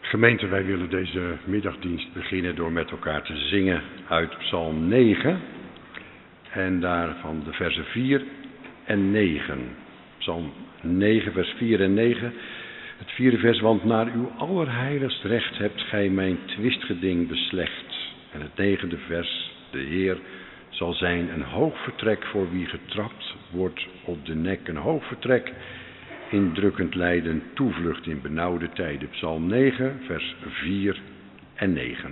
Gemeente, wij willen deze middagdienst beginnen door met elkaar te zingen uit Psalm 9 en daarvan de versen 4 en 9. Psalm 9, vers 4 en 9. Het vierde vers, want naar uw allerheiligst recht hebt gij mijn twistgeding beslecht. En het negende vers, de Heer zal zijn een hoog vertrek voor wie getrapt wordt op de nek. Een hoog vertrek in drukkend lijden, toevlucht in benauwde tijden. Psalm 9, vers 4 en 9.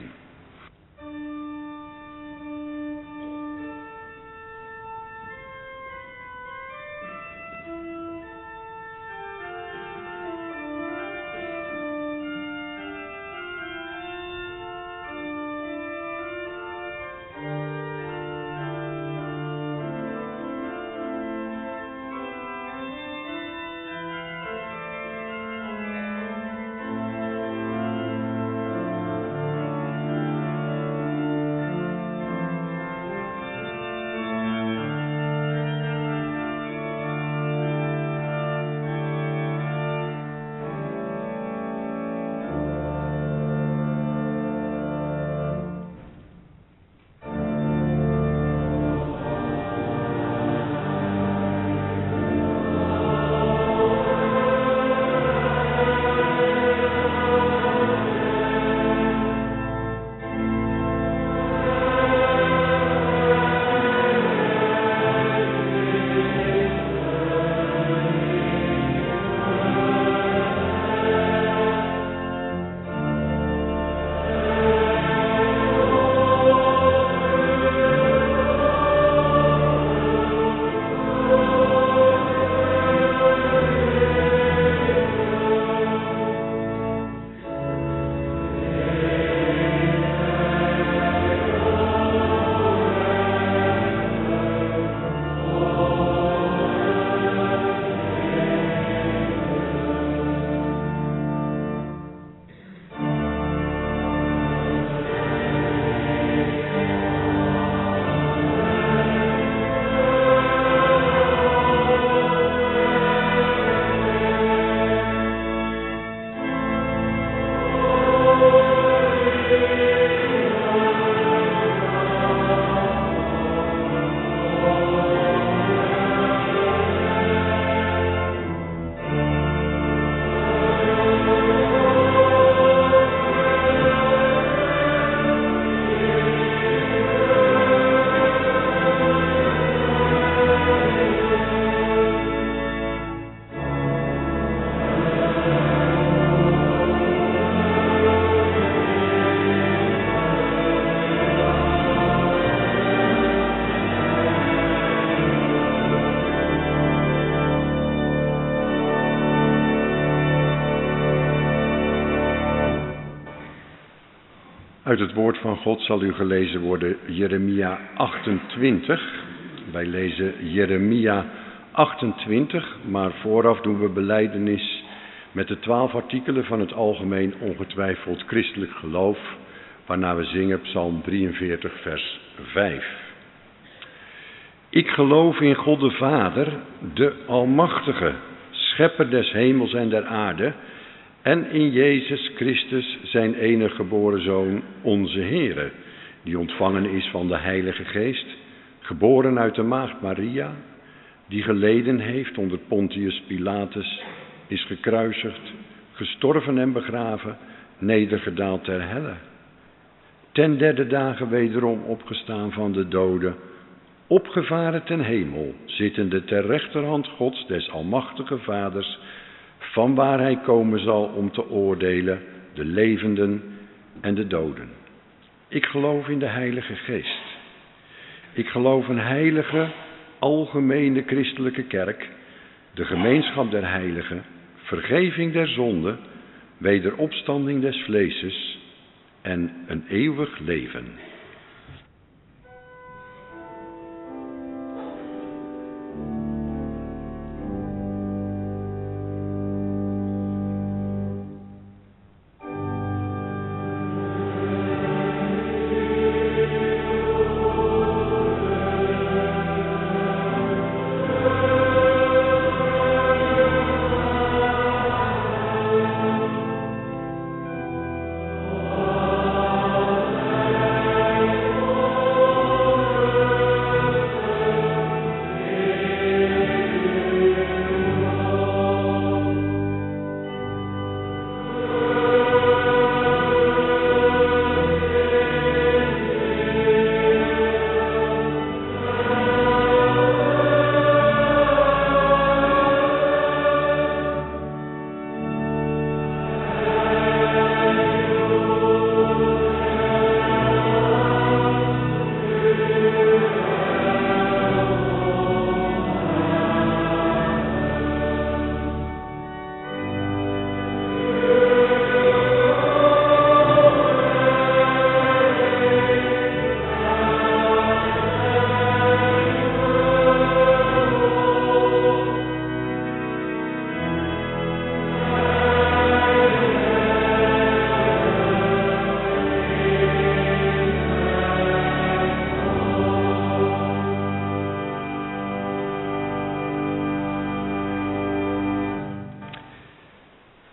Uit het woord van God zal u gelezen worden Jeremia 28. Wij lezen Jeremia 28, maar vooraf doen we belijdenis met de 12 artikelen van het algemeen ongetwijfeld christelijk geloof, waarna we zingen Psalm 43, vers 5. Ik geloof in God de Vader, de Almachtige, Schepper des hemels en der aarde, en in Jezus Christus, zijn enige geboren Zoon, onze Heere, die ontvangen is van de Heilige Geest, geboren uit de maagd Maria, die geleden heeft onder Pontius Pilatus, is gekruisigd, gestorven en begraven, nedergedaald ter helle. Ten derde dagen wederom opgestaan van de doden, opgevaren ten hemel, zittende ter rechterhand Gods des Almachtige Vaders, vanwaar hij komen zal om te oordelen de levenden en de doden. Ik geloof in de Heilige Geest. Ik geloof een heilige, algemene christelijke kerk, de gemeenschap der heiligen, vergeving der zonden, wederopstanding des vleeses en een eeuwig leven.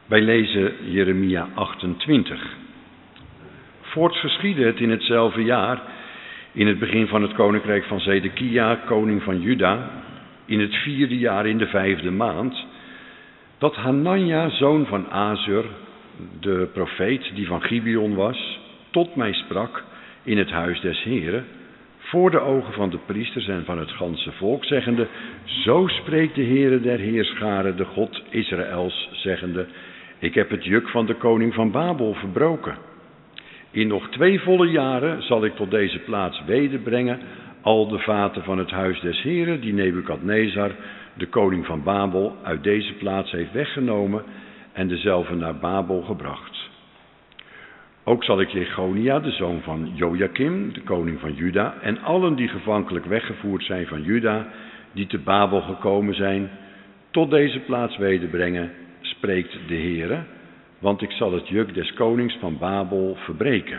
Wij lezen Jeremia 28. Voorts geschiedde het in hetzelfde jaar, in het begin van het koninkrijk van Zedekia, koning van Juda, in het 4e jaar in de 5e maand, dat Hananja, zoon van Azur, de profeet die van Gibeon was, tot mij sprak in het huis des Heren, voor de ogen van de priesters en van het ganse volk, zeggende: Zo spreekt de Heere der Heerscharen, de God Israëls, zeggende: Ik heb het juk van de koning van Babel verbroken. In nog 2 volle jaren zal ik tot deze plaats wederbrengen al de vaten van het huis des Heren, die Nebukadnezar, de koning van Babel, uit deze plaats heeft weggenomen en dezelve naar Babel gebracht. Ook zal ik Jechonia, de zoon van Joachim, de koning van Juda, en allen die gevankelijk weggevoerd zijn van Juda, die te Babel gekomen zijn, tot deze plaats wederbrengen, spreekt de Heere, want ik zal het juk des konings van Babel verbreken.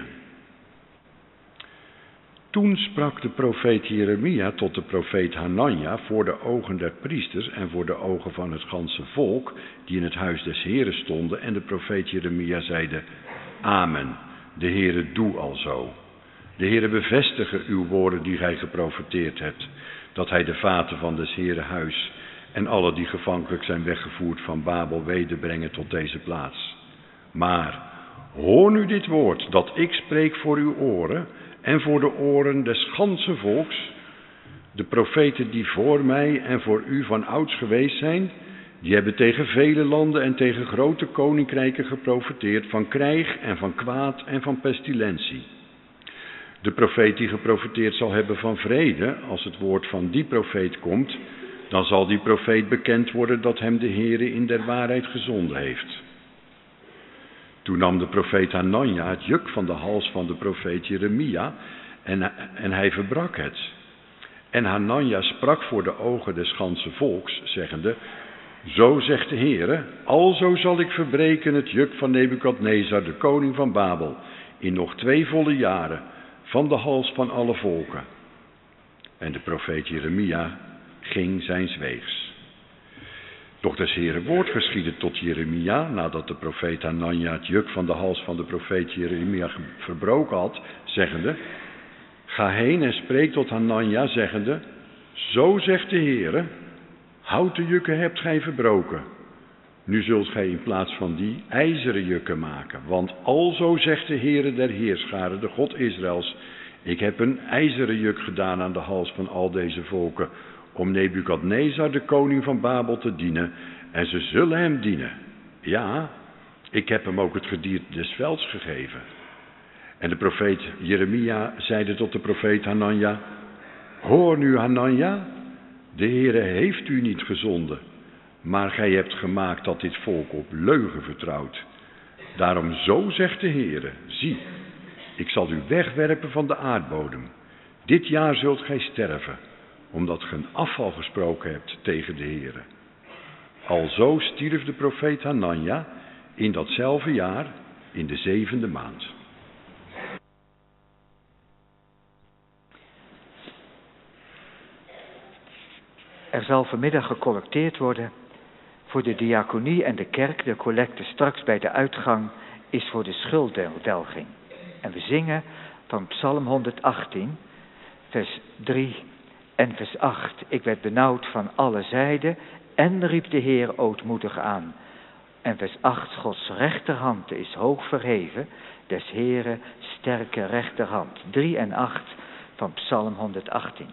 Toen sprak de profeet Jeremia tot de profeet Hananja voor de ogen der priesters en voor de ogen van het ganse volk, die in het huis des Heren stonden, en de profeet Jeremia zeide: Amen, de Heere doe alzo. De Heere bevestige uw woorden die gij geprofeteerd hebt, dat hij de vaten van des Heren huis en alle die gevankelijk zijn weggevoerd van Babel wederbrengen tot deze plaats. Maar hoor nu dit woord dat ik spreek voor uw oren en voor de oren des ganse volks. De profeten die voor mij en voor u van ouds geweest zijn, die hebben tegen vele landen en tegen grote koninkrijken geprofeteerd van krijg en van kwaad en van pestilentie. De profeet die geprofeteerd zal hebben van vrede, als het woord van die profeet komt, dan zal die profeet bekend worden dat hem de Heere in der waarheid gezonden heeft. Toen nam de profeet Hananja het juk van de hals van de profeet Jeremia en hij verbrak het. En Hananja sprak voor de ogen des ganse volks, zeggende: Zo zegt de Heere, alzo zal ik verbreken het juk van Nebukadnezar, de koning van Babel, in nog 2 volle jaren, van de hals van alle volken. En de profeet Jeremia ging zijns weegs. Doch des Heere woord geschiedde tot Jeremia, nadat de profeet Hananja het juk van de hals van de profeet Jeremia verbroken had, zeggende: Ga heen en spreek tot Hananja, zeggende: Zo zegt de Heere, houten jukken hebt gij verbroken. Nu zult gij in plaats van die ijzeren jukken maken. Want alzo zegt de Heere der Heerscharen, de God Israëls: Ik heb een ijzeren juk gedaan aan de hals van al deze volken, om Nebukadnezar, de koning van Babel, te dienen. En ze zullen hem dienen. Ja, ik heb hem ook het gedierte des velds gegeven. En de profeet Jeremia zeide tot de profeet Hananja: Hoor nu, Hananja, de Heere heeft u niet gezonden, maar gij hebt gemaakt dat dit volk op leugen vertrouwt. Daarom zo zegt de Heere: Zie, ik zal u wegwerpen van de aardbodem. Dit jaar zult gij sterven, omdat ge een afval gesproken hebt tegen de Heere. Alzo stierf de profeet Hananja in datzelfde jaar, in de 7e maand. Er zal vanmiddag gecollecteerd worden voor de diaconie en de kerk. De collecte straks bij de uitgang is voor de schulddelging. En we zingen van Psalm 118, vers 3 en vers 8. Ik werd benauwd van alle zijden en riep de Heer ootmoedig aan. En vers 8, Gods rechterhand is hoog verheven, des Heere sterke rechterhand. 3 en 8 van Psalm 118.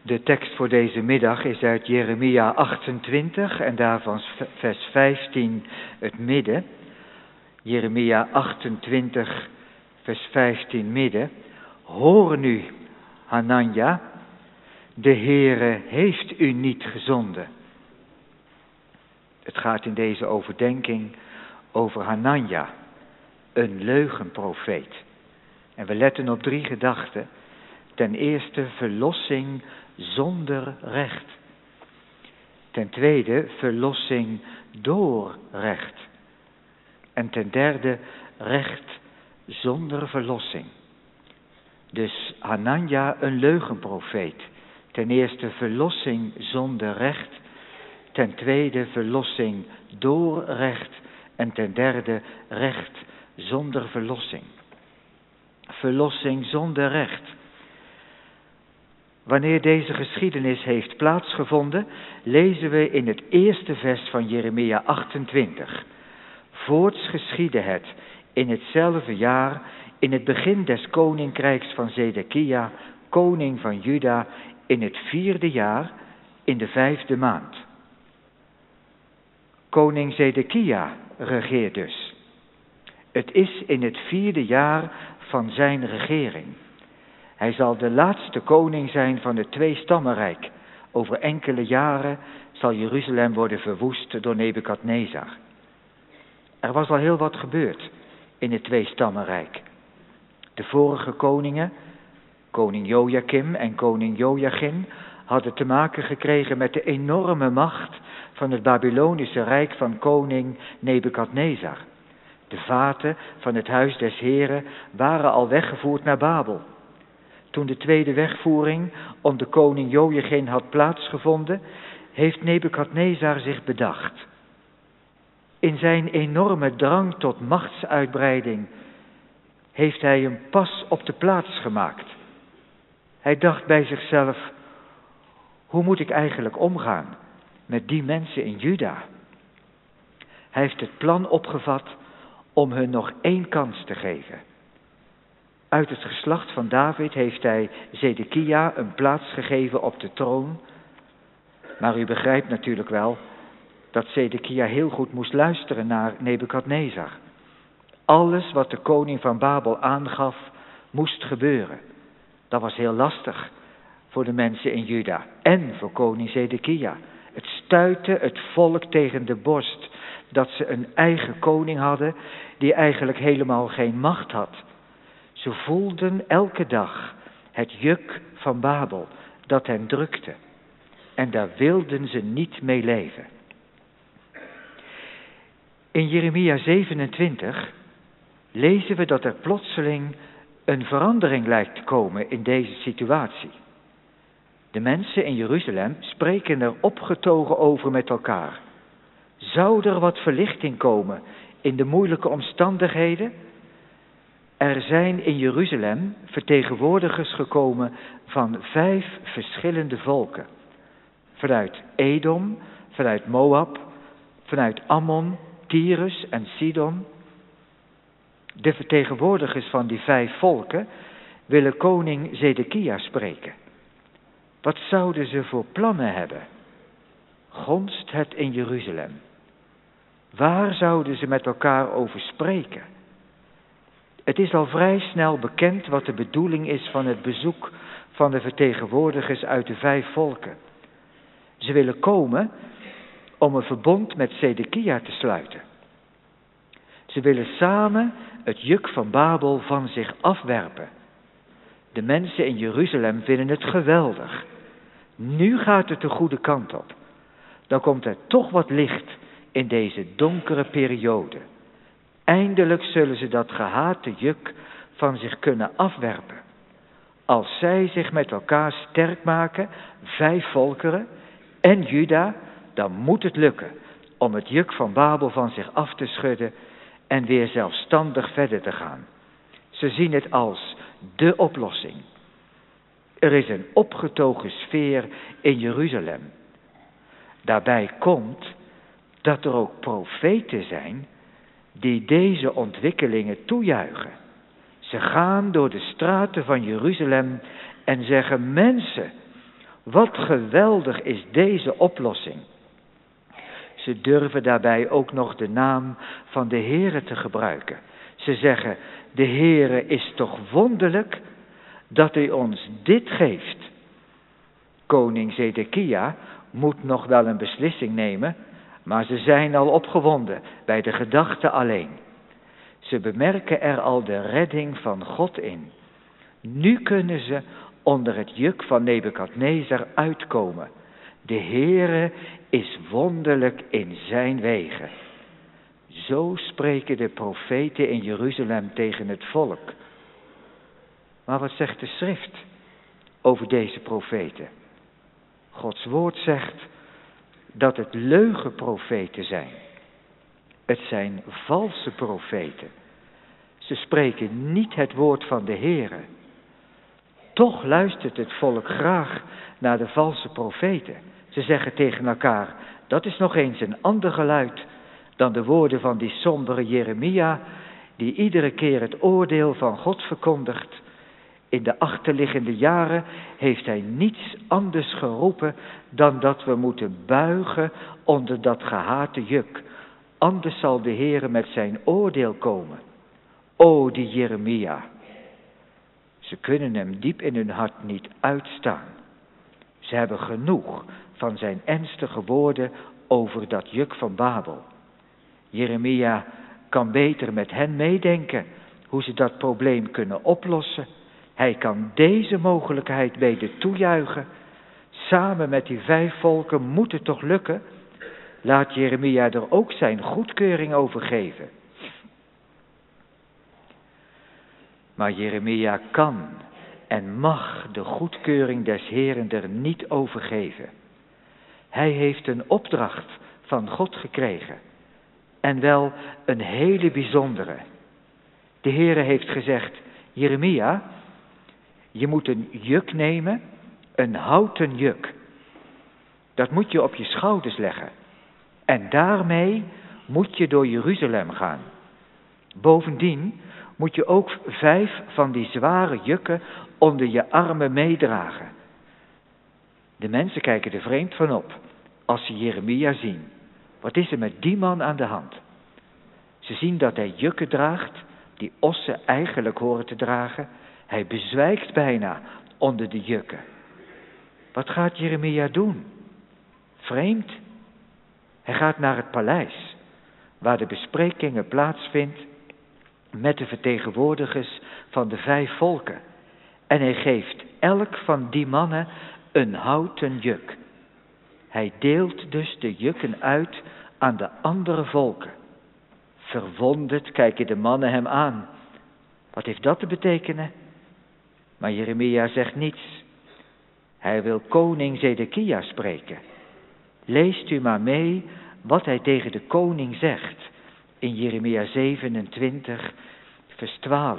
De tekst voor deze middag is uit Jeremia 28 en daarvan vers 15 het midden. Jeremia 28 vers 15 midden. Hoor nu, Hananja, de Heere heeft u niet gezonden. Het gaat in deze overdenking over Hananja, een leugenprofeet. En we letten op 3 gedachten. Ten eerste verlossing zonder recht. Ten tweede verlossing door recht. En ten derde recht zonder verlossing. Dus Hananja, een leugenprofeet. Ten eerste verlossing zonder recht. Ten tweede verlossing door recht. En ten derde recht zonder verlossing. Verlossing zonder recht. Wanneer deze geschiedenis heeft plaatsgevonden, lezen we in het eerste vers van Jeremia 28. Voorts geschiedde het in hetzelfde jaar, in het begin des koninkrijks van Zedekia, koning van Juda, in het 4e jaar, in de 5e maand. Koning Zedekia regeert dus. Het is in het 4e jaar van zijn regering. Hij zal de laatste koning zijn van het 2-stammenrijk. Over enkele jaren zal Jeruzalem worden verwoest door Nebukadnezar. Er was al heel wat gebeurd in het 2-stammenrijk. De vorige koningen, koning Jojakim en koning Jojachim, hadden te maken gekregen met de enorme macht van het Babylonische rijk van koning Nebukadnezar. De vaten van het huis des Heren waren al weggevoerd naar Babel. Toen de tweede wegvoering onder koning Jojachim had plaatsgevonden, heeft Nebukadnezar zich bedacht. In zijn enorme drang tot machtsuitbreiding heeft hij een pas op de plaats gemaakt. Hij dacht bij zichzelf, hoe moet ik eigenlijk omgaan met die mensen in Juda? Hij heeft het plan opgevat om hun nog 1 kans te geven. Uit het geslacht van David heeft hij Zedekia een plaats gegeven op de troon. Maar u begrijpt natuurlijk wel dat Zedekia heel goed moest luisteren naar Nebukadnezar. Alles wat de koning van Babel aangaf, moest gebeuren. Dat was heel lastig voor de mensen in Juda en voor koning Zedekia. Het stuitte het volk tegen de borst dat ze een eigen koning hadden die eigenlijk helemaal geen macht had. Ze voelden elke dag het juk van Babel dat hen drukte. En daar wilden ze niet mee leven. In Jeremia 27 lezen we dat er plotseling een verandering lijkt te komen in deze situatie. De mensen in Jeruzalem spreken er opgetogen over met elkaar. Zou er wat verlichting komen in de moeilijke omstandigheden? Er zijn in Jeruzalem vertegenwoordigers gekomen van 5 verschillende volken. Vanuit Edom, vanuit Moab, vanuit Ammon, Tyrus en Sidon. De vertegenwoordigers van die 5 volken willen koning Zedekia spreken. Wat zouden ze voor plannen hebben? Gonst het in Jeruzalem? Waar zouden ze met elkaar over spreken? Het is al vrij snel bekend wat de bedoeling is van het bezoek van de vertegenwoordigers uit de 5 volken. Ze willen komen om een verbond met Zedekia te sluiten. Ze willen samen het juk van Babel van zich afwerpen. De mensen in Jeruzalem vinden het geweldig. Nu gaat het de goede kant op. Dan komt er toch wat licht in deze donkere periode. Eindelijk zullen ze dat gehate juk van zich kunnen afwerpen. Als zij zich met elkaar sterk maken, 5 volkeren en Juda, dan moet het lukken om het juk van Babel van zich af te schudden en weer zelfstandig verder te gaan. Ze zien het als de oplossing. Er is een opgetogen sfeer in Jeruzalem. Daarbij komt dat er ook profeten zijn die deze ontwikkelingen toejuichen. Ze gaan door de straten van Jeruzalem en zeggen: mensen, Wat geweldig is deze oplossing. Ze durven daarbij ook nog de naam van de Heere te gebruiken. Ze zeggen, de Heere is toch wonderlijk dat hij ons dit geeft. Koning Zedekia moet nog wel een beslissing nemen, maar ze zijn al opgewonden bij de gedachte alleen. Ze bemerken er al de redding van God in. Nu kunnen ze onder het juk van Nebukadnezar uitkomen. De Heere is wonderlijk in zijn wegen. Zo spreken de profeten in Jeruzalem tegen het volk. Maar wat zegt de schrift over deze profeten? Gods woord zegt dat het leugenprofeten zijn. Het zijn valse profeten. Ze spreken niet het woord van de Heere. Toch luistert het volk graag naar de valse profeten. Ze zeggen tegen elkaar, dat is nog eens een ander geluid dan de woorden van die sombere Jeremia, die iedere keer het oordeel van God verkondigt. In de achterliggende jaren heeft hij niets anders geroepen dan dat we moeten buigen onder dat gehate juk. Anders zal de Heere met zijn oordeel komen. O, die Jeremia. Ze kunnen hem diep in hun hart niet uitstaan. Ze hebben genoeg van zijn ernstige woorden over dat juk van Babel. Jeremia kan beter met hen meedenken hoe ze dat probleem kunnen oplossen. Hij kan deze mogelijkheid beter toejuichen. Samen met die 5 volken moet het toch lukken? Laat Jeremia er ook zijn goedkeuring over geven. Maar Jeremia kan en mag de goedkeuring des Heeren er niet over geven. Hij heeft een opdracht van God gekregen. En wel een hele bijzondere. De Heere heeft gezegd, Jeremia, je moet een juk nemen, een houten juk. Dat moet je op je schouders leggen. En daarmee moet je door Jeruzalem gaan. Bovendien moet je ook 5 van die zware jukken onder je armen meedragen. De mensen kijken er vreemd van op als ze Jeremia zien. Wat is er met die man aan de hand? Ze zien dat hij jukken draagt die ossen eigenlijk horen te dragen. Hij bezwijkt bijna onder de jukken. Wat gaat Jeremia doen? Vreemd. Hij gaat naar het paleis, waar de besprekingen plaatsvindt met de vertegenwoordigers van de 5 volken. En hij geeft elk van die mannen een houten juk. Hij deelt dus de jukken uit aan de andere volken. Verwonderd kijken de mannen hem aan. Wat heeft dat te betekenen? Maar Jeremia zegt niets. Hij wil koning Zedekia spreken. Leest u maar mee wat hij tegen de koning zegt in Jeremia 27, vers 12.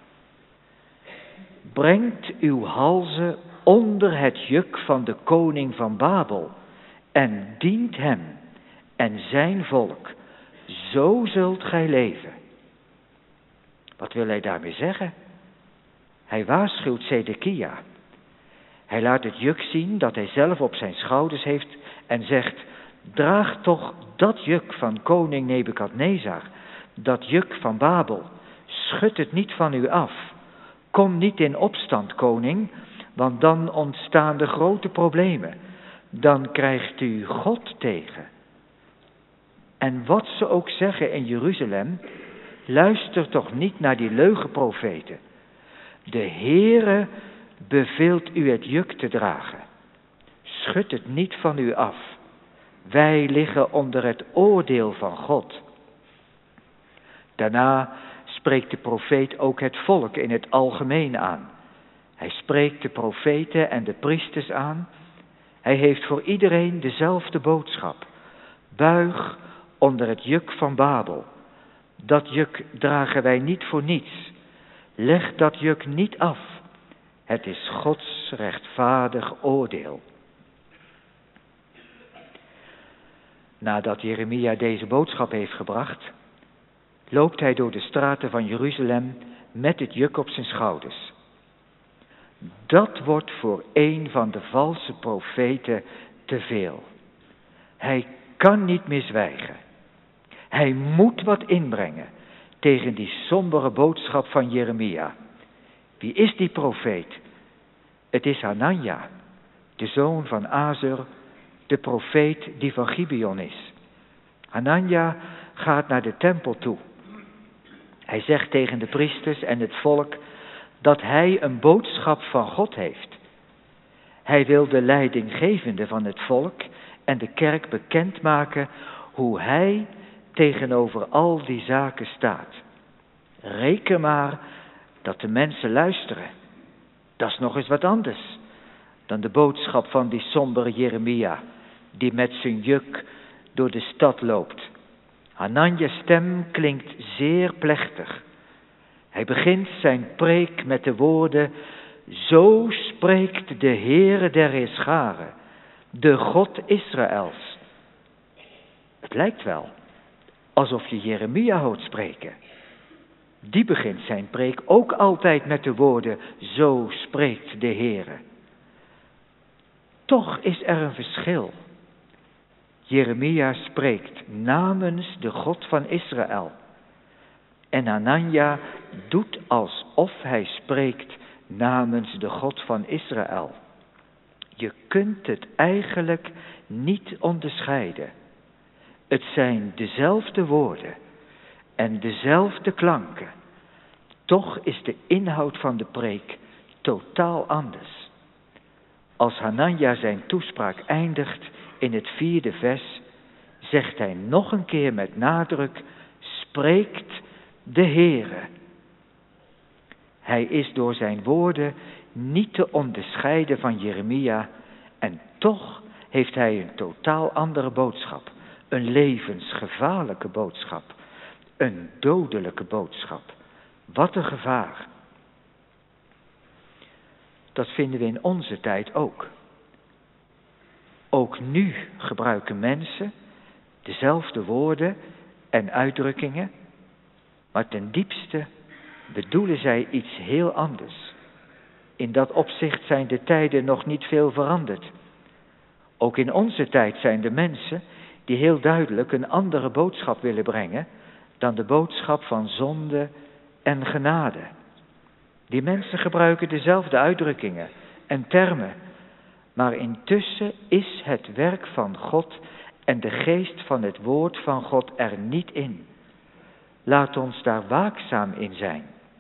Brengt uw halzen onder het juk van de koning van Babel en dient hem en zijn volk. Zo zult gij leven. Wat wil hij daarmee zeggen? Hij waarschuwt Zedekia. Hij laat het juk zien dat hij zelf op zijn schouders heeft en zegt, draag toch dat juk van koning Nebukadnezar, dat juk van Babel. Schud het niet van u af. Kom niet in opstand, koning, want dan ontstaan de grote problemen. Dan krijgt u God tegen. En wat ze ook zeggen in Jeruzalem, luister toch niet naar die leugenprofeten. De Heere beveelt u het juk te dragen. Schud het niet van u af. Wij liggen onder het oordeel van God. Daarna spreekt de profeet ook het volk in het algemeen aan. Hij spreekt de profeten en de priesters aan. Hij heeft voor iedereen dezelfde boodschap. Buig onder het juk van Babel. Dat juk dragen wij niet voor niets. Leg dat juk niet af. Het is Gods rechtvaardig oordeel. Nadat Jeremia deze boodschap heeft gebracht, loopt hij door de straten van Jeruzalem met het juk op zijn schouders. Dat wordt voor een van de valse profeten te veel. Hij kan niet meer zwijgen. Hij moet wat inbrengen tegen die sombere boodschap van Jeremia. Wie is die profeet? Het is Hananja, de zoon van Azur, de profeet die van Gibeon is. Hananja gaat naar de tempel toe. Hij zegt tegen de priesters en het volk dat hij een boodschap van God heeft. Hij wil de leidinggevende van het volk en de kerk bekendmaken hoe hij tegenover al die zaken staat. Reken maar dat de mensen luisteren. Dat is nog eens wat anders dan de boodschap van die sombere Jeremia, die met zijn juk door de stad loopt. Hananja's stem klinkt zeer plechtig. Hij begint zijn preek met de woorden: zo spreekt de Heere der Heerscharen, de God Israëls. Het lijkt wel alsof je Jeremia hoort spreken. Die begint zijn preek ook altijd met de woorden: zo spreekt de Heere. Toch is er een verschil. Jeremia spreekt namens de God van Israël. En Hananja doet alsof hij spreekt namens de God van Israël. Je kunt het eigenlijk niet onderscheiden. Het zijn dezelfde woorden en dezelfde klanken. Toch is de inhoud van de preek totaal anders. Als Hananja zijn toespraak eindigt in het 4e vers, zegt hij nog een keer met nadruk: spreekt de Heere. Hij is door zijn woorden niet te onderscheiden van Jeremia en toch heeft hij een totaal andere boodschap. Een levensgevaarlijke boodschap. Een dodelijke boodschap. Wat een gevaar. Dat vinden we in onze tijd ook. Ook nu gebruiken mensen dezelfde woorden en uitdrukkingen, maar ten diepste bedoelen zij iets heel anders. In dat opzicht zijn de tijden nog niet veel veranderd. Ook in onze tijd zijn er mensen die heel duidelijk een andere boodschap willen brengen dan de boodschap van zonde en genade. Die mensen gebruiken dezelfde uitdrukkingen en termen, maar intussen is het werk van God en de geest van het woord van God er niet in. Laat ons daar waakzaam in zijn.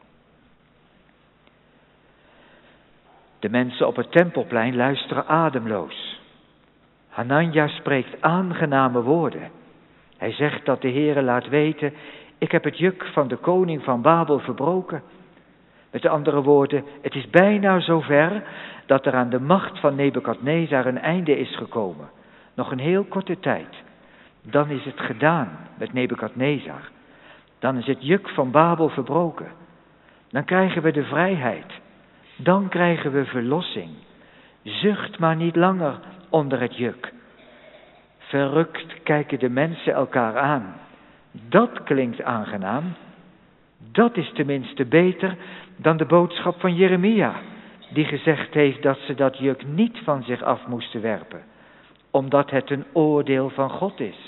De mensen op het Tempelplein luisteren ademloos. Hananja spreekt aangename woorden. Hij zegt dat de Heere laat weten: ik heb het juk van de koning van Babel verbroken. Met de andere woorden, het is bijna zover dat er aan de macht van Nebukadnezar een einde is gekomen. Nog een heel korte tijd. Dan is het gedaan met Nebukadnezar. Dan is het juk van Babel verbroken. Dan krijgen we de vrijheid. Dan krijgen we verlossing. Zucht maar niet langer onder het juk. Verrukt kijken de mensen elkaar aan. Dat klinkt aangenaam. Dat is tenminste beter dan de boodschap van Jeremia, die gezegd heeft dat ze dat juk niet van zich af moesten werpen, omdat het een oordeel van God is.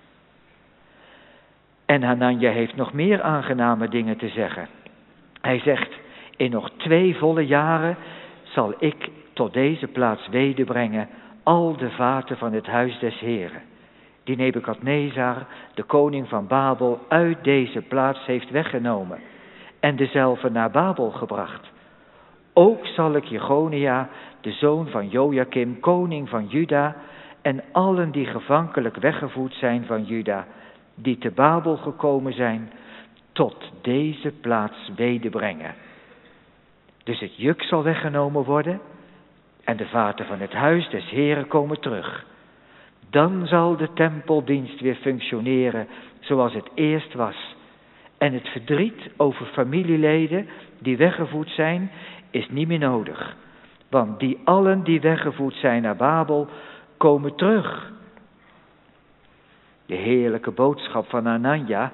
En Hananja heeft nog meer aangename dingen te zeggen. Hij zegt: in nog 2 volle jaren zal ik tot deze plaats wederbrengen al de vaten van het huis des Heren, die Nebukadnezar, de koning van Babel, uit deze plaats heeft weggenomen en dezelve naar Babel gebracht. Ook zal ik Jechonia, de zoon van Jojakim, koning van Juda, en allen die gevankelijk weggevoerd zijn van Juda, die te Babel gekomen zijn, tot deze plaats wederbrengen. Dus het juk zal weggenomen worden en de vaten van het huis des Heren komen terug. Dan zal de tempeldienst weer functioneren zoals het eerst was. En het verdriet over familieleden die weggevoerd zijn, is niet meer nodig. Want die allen die weggevoerd zijn naar Babel, komen terug. De heerlijke boodschap van Hananja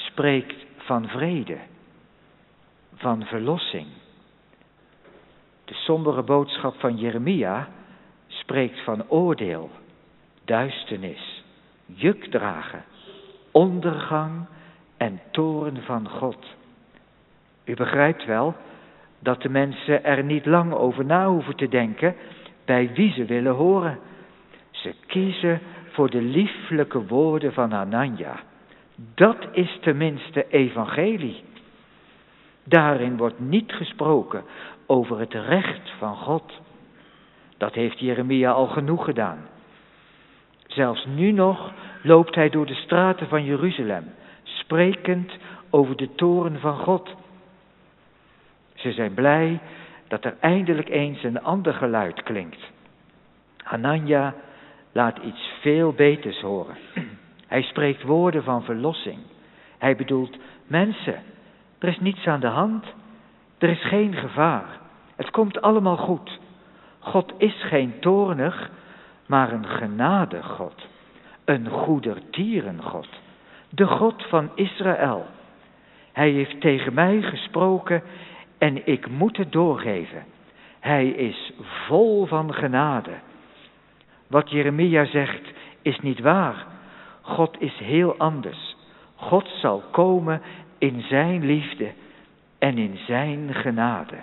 spreekt van vrede, van verlossing. De sombere boodschap van Jeremia spreekt van oordeel, duisternis, jukdragen, ondergang en toorn van God. U begrijpt wel dat de mensen er niet lang over na hoeven te denken bij wie ze willen horen. Ze kiezen voor de lieflijke woorden van Hananja. Dat is tenminste evangelie. Daarin wordt niet gesproken over het recht van God. Dat heeft Jeremia al genoeg gedaan. Zelfs nu nog loopt hij door de straten van Jeruzalem, sprekend over de toorn van God. Ze zijn blij dat er eindelijk eens een ander geluid klinkt. Hananja laat iets veel beters horen. Hij spreekt woorden van verlossing. Hij bedoelt, mensen, er is niets aan de hand. Er is geen gevaar. Het komt allemaal goed. God is geen toornig, maar een genadig God. Een goedertieren God. De God van Israël. Hij heeft tegen mij gesproken en ik moet het doorgeven. Hij is vol van genade. Wat Jeremia zegt is niet waar. God is heel anders. God zal komen in zijn liefde en in zijn genade.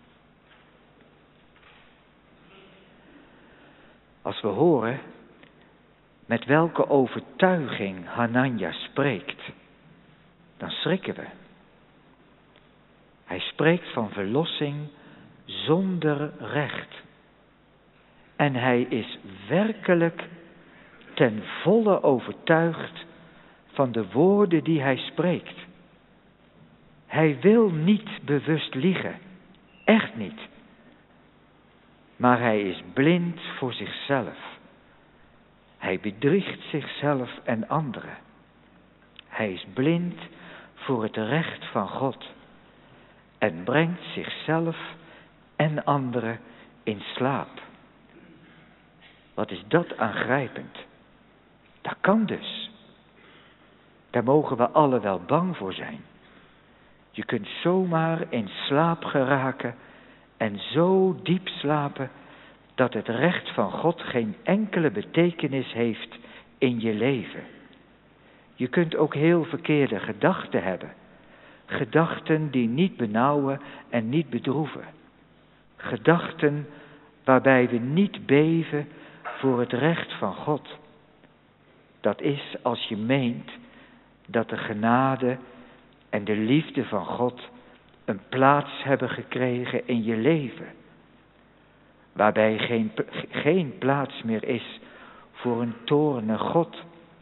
Als we horen met welke overtuiging Hananja spreekt, dan schrikken we. Hij spreekt van verlossing zonder recht. En hij is werkelijk ten volle overtuigd van de woorden die hij spreekt. Hij wil niet bewust liegen, echt niet. Maar hij is blind voor zichzelf. Hij bedriegt zichzelf en anderen. Hij is blind voor het recht van God en brengt zichzelf en anderen in slaap. Wat is dat aangrijpend? Dat kan dus. Daar mogen we allen wel bang voor zijn. Je kunt zomaar in slaap geraken en zo diep slapen dat het recht van God geen enkele betekenis heeft in je leven. Je kunt ook heel verkeerde gedachten hebben. Gedachten die niet benauwen en niet bedroeven. Gedachten waarbij we niet beven voor het recht van God. Dat is als je meent dat de genade en de liefde van God een plaats hebben gekregen in je leven. Waarbij geen plaats meer is voor een toornig God.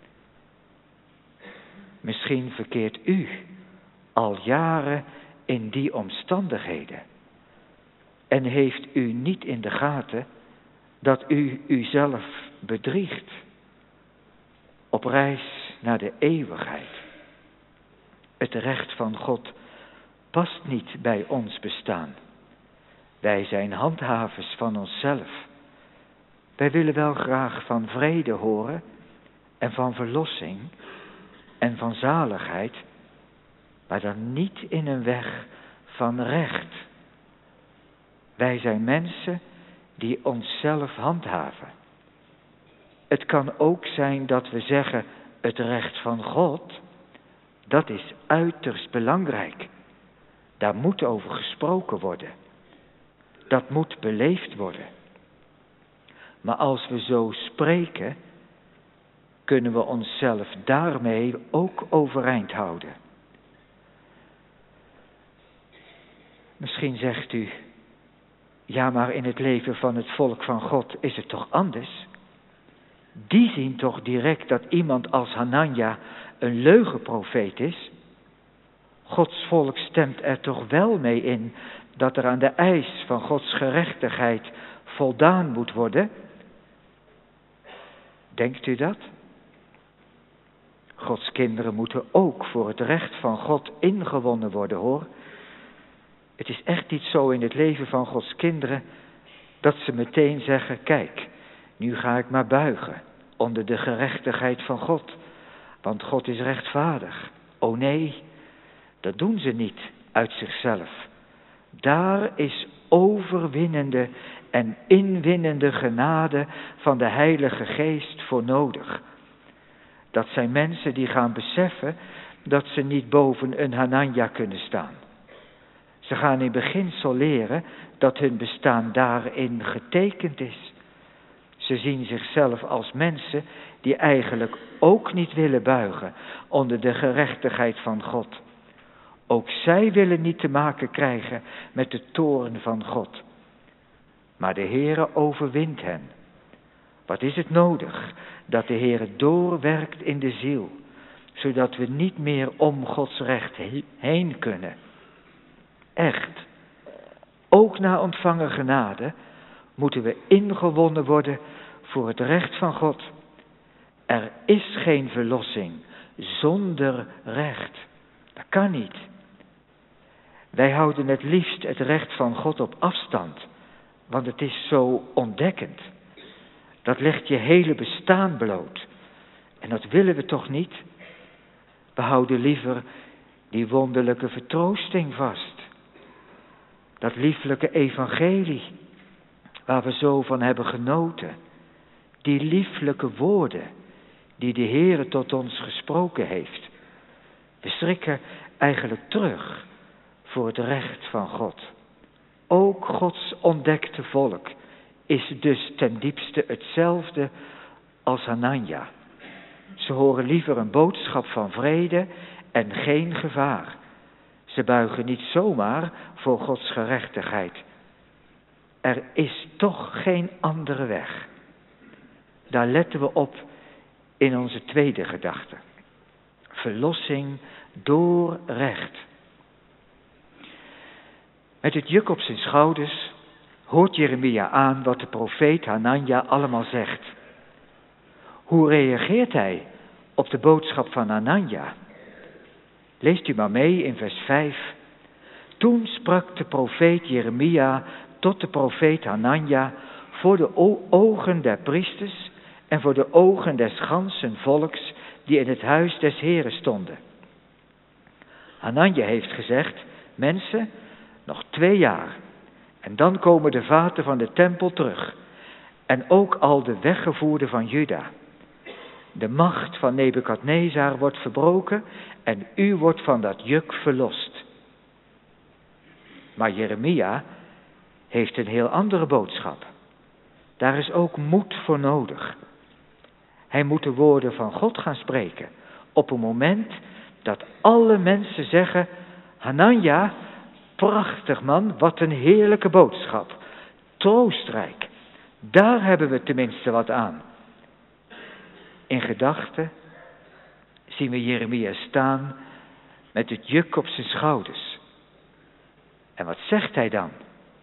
Misschien verkeert u al jaren in die omstandigheden. En heeft u niet in de gaten dat u uzelf bedriegt. Op reis naar de eeuwigheid. Het recht van God past niet bij ons bestaan. Wij zijn handhavers van onszelf. Wij willen wel graag van vrede horen en van verlossing en van zaligheid, maar dan niet in een weg van recht. Wij zijn mensen die onszelf handhaven. Het kan ook zijn dat we zeggen, het recht van God, dat is uiterst belangrijk. Daar moet over gesproken worden. Dat moet beleefd worden. Maar als we zo spreken, kunnen we onszelf daarmee ook overeind houden. Misschien zegt u, ja, maar in het leven van het volk van God is het toch anders? Die zien toch direct dat iemand als Hananja een leugenprofeet is? Gods volk stemt er toch wel mee in dat er aan de eis van Gods gerechtigheid voldaan moet worden? Denkt u dat? Gods kinderen moeten ook voor het recht van God ingewonnen worden, hoor. Het is echt niet zo in het leven van Gods kinderen dat ze meteen zeggen, kijk, nu ga ik maar buigen onder de gerechtigheid van God, want God is rechtvaardig. Nee, dat doen ze niet uit zichzelf. Daar is overwinnende en inwinnende genade van de Heilige Geest voor nodig. Dat zijn mensen die gaan beseffen dat ze niet boven een Hananja kunnen staan. Ze gaan in beginsel leren dat hun bestaan daarin getekend is. Ze zien zichzelf als mensen die eigenlijk ook niet willen buigen onder de gerechtigheid van God. Ook zij willen niet te maken krijgen met de toorn van God. Maar de Heere overwint hen. Wat is het nodig dat de Heere doorwerkt in de ziel, zodat we niet meer om Gods recht heen kunnen? Echt, ook na ontvangen genade moeten we ingewonnen worden voor het recht van God. Er is geen verlossing zonder recht. Dat kan niet. Wij houden het liefst het recht van God op afstand, want het is zo ontdekkend. Dat legt je hele bestaan bloot. En dat willen we toch niet? We houden liever die wonderlijke vertroosting vast. Dat lieflijke evangelie, waar we zo van hebben genoten. Die lieflijke woorden, die de Heere tot ons gesproken heeft. We schrikken eigenlijk terug voor het recht van God. Ook Gods ontdekte volk is dus ten diepste hetzelfde als Hananja. Ze horen liever een boodschap van vrede en geen gevaar. Ze buigen niet zomaar voor Gods gerechtigheid. Er is toch geen andere weg. Daar letten we op in onze tweede gedachte. Verlossing door recht. Met het juk op zijn schouders hoort Jeremia aan wat de profeet Hananja allemaal zegt. Hoe reageert hij op de boodschap van Hananja? Leest u maar mee in vers 5. Toen sprak de profeet Jeremia tot de profeet Hananja voor de ogen der priesters en voor de ogen des ganzen volks die in het huis des Heren stonden. Hananja heeft gezegd, mensen, nog 2 jaar en dan komen de vaten van de tempel terug en ook al de weggevoerden van Juda. De macht van Nebukadnezar wordt verbroken en u wordt van dat juk verlost. Maar Jeremia heeft een heel andere boodschap. Daar is ook moed voor nodig. Hij moet de woorden van God gaan spreken op een moment dat alle mensen zeggen, Hananja, prachtig man, wat een heerlijke boodschap. Troostrijk, daar hebben we tenminste wat aan. In gedachten zien we Jeremia staan met het juk op zijn schouders. En wat zegt hij dan?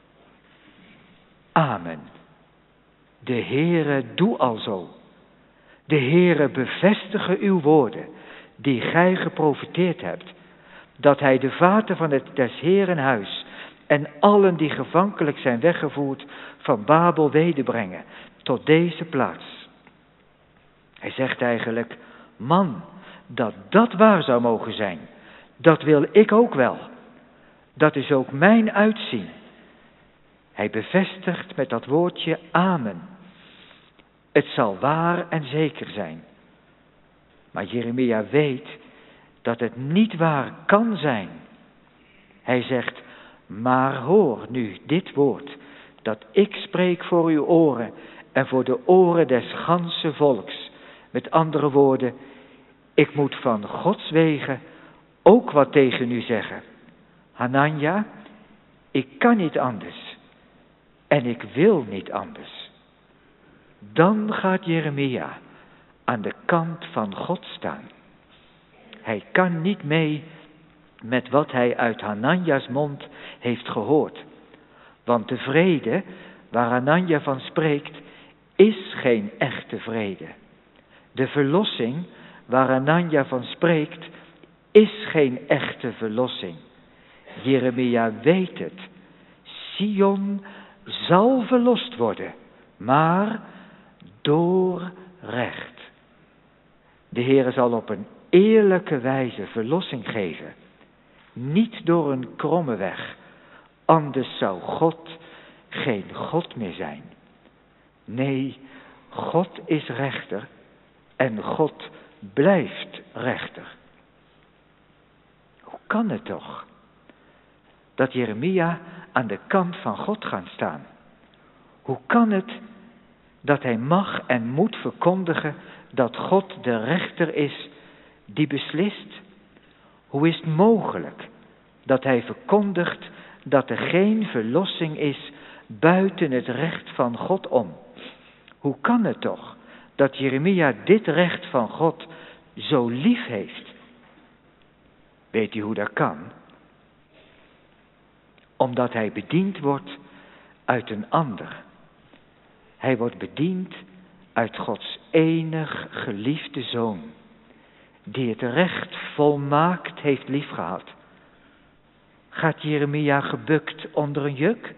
Amen. De Heere doe alzo. De Heere bevestige uw woorden, die gij geprofeteerd hebt, dat hij de vaten van het des Heeren huis en allen die gevankelijk zijn weggevoerd van Babel wederbrengen tot deze plaats. Hij zegt eigenlijk, man, dat waar zou mogen zijn, dat wil ik ook wel. Dat is ook mijn uitzien. Hij bevestigt met dat woordje amen. Het zal waar en zeker zijn. Maar Jeremia weet dat het niet waar kan zijn. Hij zegt, maar hoor nu dit woord, dat ik spreek voor uw oren en voor de oren des ganse volks. Met andere woorden, ik moet van Gods wegen ook wat tegen u zeggen. Hananja, ik kan niet anders en ik wil niet anders. Dan gaat Jeremia aan de kant van God staan. Hij kan niet mee met wat hij uit Hananja's mond heeft gehoord. Want de vrede waar Hananja van spreekt, is geen echte vrede. De verlossing waar Hananja van spreekt, is geen echte verlossing. Jeremia weet het. Sion zal verlost worden, maar door recht. De Heere zal op een eerlijke wijze verlossing geven. Niet door een kromme weg, anders zou God geen God meer zijn. Nee, God is rechter en God blijft rechter. Hoe kan het toch dat Jeremia aan de kant van God gaat staan? Hoe kan het dat hij mag en moet verkondigen dat God de rechter is die beslist? Hoe is het mogelijk dat hij verkondigt dat er geen verlossing is buiten het recht van God om? Hoe kan het toch dat Jeremia dit recht van God zo lief heeft? Weet u hoe dat kan? Omdat hij bediend wordt uit een ander. Hij wordt bediend uit Gods enig geliefde Zoon, die het recht volmaakt heeft liefgehad. Gaat Jeremia gebukt onder een juk?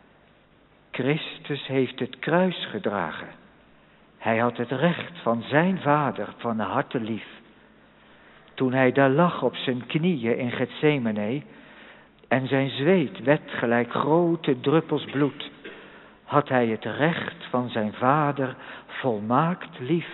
Christus heeft het kruis gedragen. Hij had het recht van zijn Vader van harte lief. Toen hij daar lag op zijn knieën in Getsemane en zijn zweet werd gelijk grote druppels bloed, had hij het recht van zijn Vader volmaakt lief.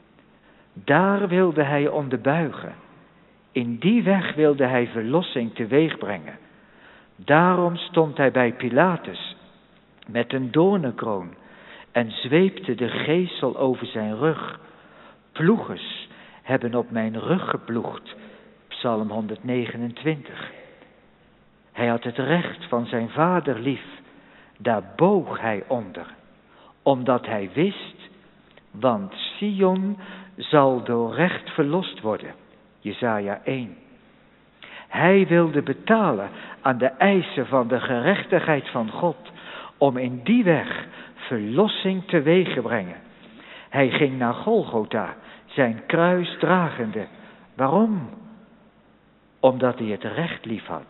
Daar wilde hij onderbuigen. In die weg wilde hij verlossing teweeg brengen. Daarom stond hij bij Pilatus met een doornenkroon en zweepte de geesel over zijn rug. Ploegers hebben op mijn rug geploegd. Psalm 129. Hij had het recht van zijn Vader lief. Daar boog hij onder, omdat hij wist, want Sion zal door recht verlost worden. Jesaja 1. Hij wilde betalen aan de eisen van de gerechtigheid van God, om in die weg verlossing teweeg te brengen. Hij ging naar Golgotha, zijn kruis dragende. Waarom? Omdat hij het recht lief had.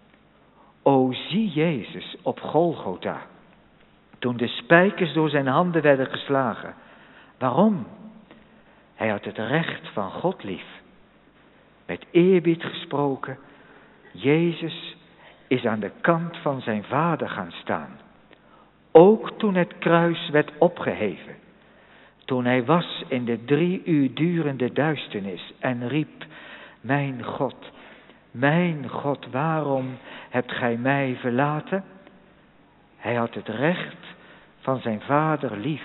O, zie Jezus op Golgotha, toen de spijkers door zijn handen werden geslagen. Waarom? Hij had het recht van God lief. Met eerbied gesproken, Jezus is aan de kant van zijn Vader gaan staan. Ook toen het kruis werd opgeheven. Toen hij was in de 3 uur durende duisternis en riep, mijn God, waarom hebt gij mij verlaten? Hij had het recht van zijn Vader lief.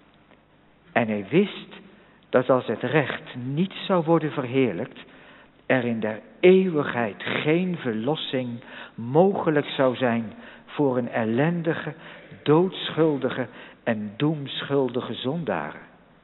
En hij wist dat als het recht niet zou worden verheerlijkt, er in der eeuwigheid geen verlossing mogelijk zou zijn voor een ellendige, doodschuldige en doemschuldige zondaren.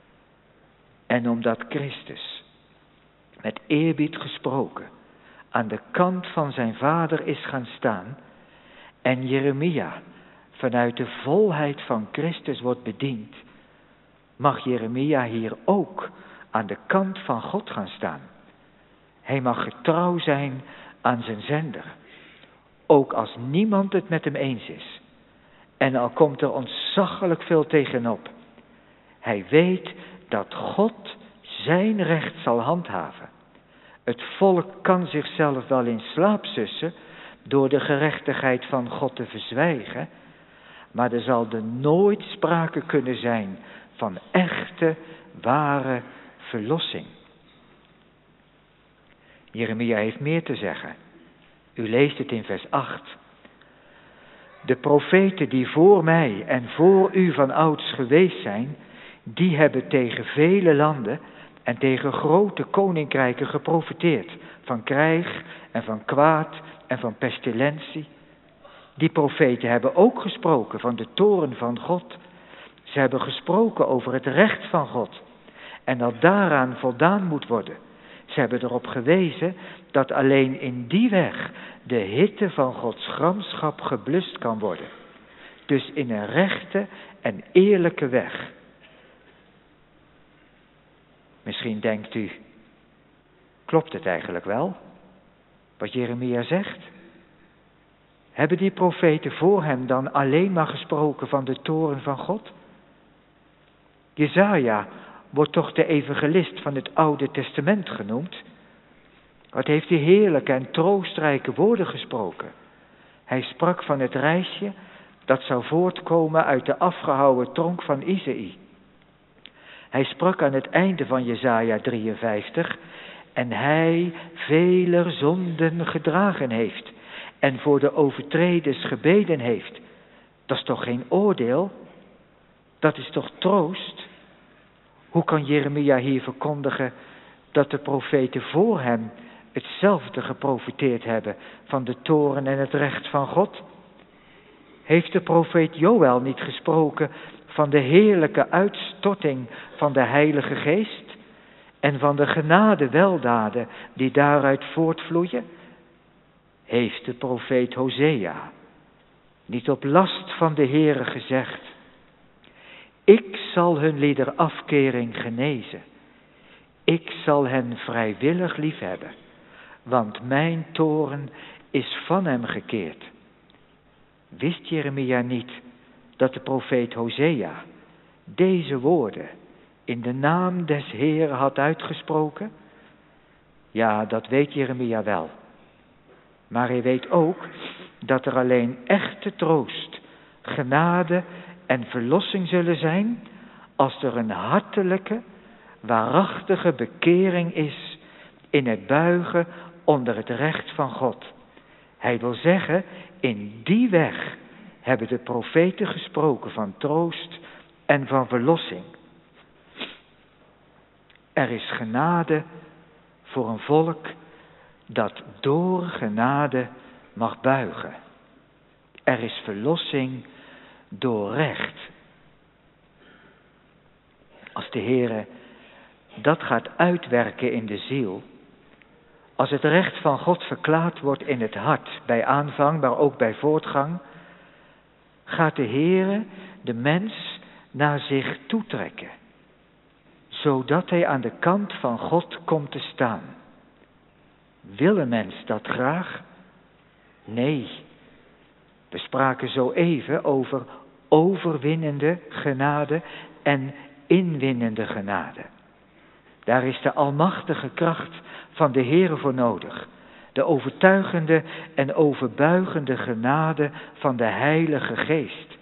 En omdat Christus, met eerbied gesproken, aan de kant van zijn Vader is gaan staan en Jeremia vanuit de volheid van Christus wordt bediend, mag Jeremia hier ook aan de kant van God gaan staan. Hij mag getrouw zijn aan zijn zender, ook als niemand het met hem eens is. En al komt er ontzaglijk veel tegenop. Hij weet dat God zijn recht zal handhaven. Het volk kan zichzelf wel in slaap sussen door de gerechtigheid van God te verzwijgen, maar er zal er nooit sprake kunnen zijn van echte, ware verlossing. Jeremia heeft meer te zeggen. U leest het in vers 8. De profeten die voor mij en voor u van ouds geweest zijn, die hebben tegen vele landen en tegen grote koninkrijken geprofeteerd, van krijg en van kwaad en van pestilentie. Die profeten hebben ook gesproken van de toorn van God. Ze hebben gesproken over het recht van God en dat daaraan voldaan moet worden. Ze hebben erop gewezen dat alleen in die weg de hitte van Gods gramschap geblust kan worden. Dus in een rechte en eerlijke weg. Misschien denkt u, klopt het eigenlijk wel, wat Jeremia zegt? Hebben die profeten voor hem dan alleen maar gesproken van de toorn van God? Jesaja wordt toch de evangelist van het Oude Testament genoemd. Wat heeft hij heerlijke en troostrijke woorden gesproken. Hij sprak van het rijsje dat zou voortkomen uit de afgehouwen tronk van Isaïe. Hij sprak aan het einde van Jesaja 53, en hij veler zonden gedragen heeft en voor de overtreders gebeden heeft. Dat is toch geen oordeel? Dat is toch troost? Hoe kan Jeremia hier verkondigen dat de profeten voor hem hetzelfde geprofeteerd hebben van de toorn en het recht van God? Heeft de profeet Joël niet gesproken van de heerlijke uitstorting van de Heilige Geest en van de genade weldaden die daaruit voortvloeien? Heeft de profeet Hosea niet op last van de Heere gezegd: ik zal hun liederafkering genezen, ik zal hen vrijwillig liefhebben, want mijn toorn is van hem gekeerd. Wist Jeremia niet dat de profeet Hosea deze woorden in de naam des Heeren had uitgesproken? Ja, dat weet Jeremia wel. Maar hij weet ook dat er alleen echte troost, genade en verlossing zullen zijn als er een hartelijke, waarachtige bekering is in het buigen onder het recht van God. Hij wil zeggen, in die weg hebben de profeten gesproken van troost en van verlossing. Er is genade voor een volk dat door genade mag buigen. Er is verlossing door recht. Als de Heere dat gaat uitwerken in de ziel, als het recht van God verklaard wordt in het hart, bij aanvang, maar ook bij voortgang, gaat de Heere de mens naar zich toetrekken, zodat hij aan de kant van God komt te staan. Wil een mens dat graag? Nee. We spraken zo even over overwinnende genade en inwinnende genade. Daar is de almachtige kracht van de Heere voor nodig. De overtuigende en overbuigende genade van de Heilige Geest.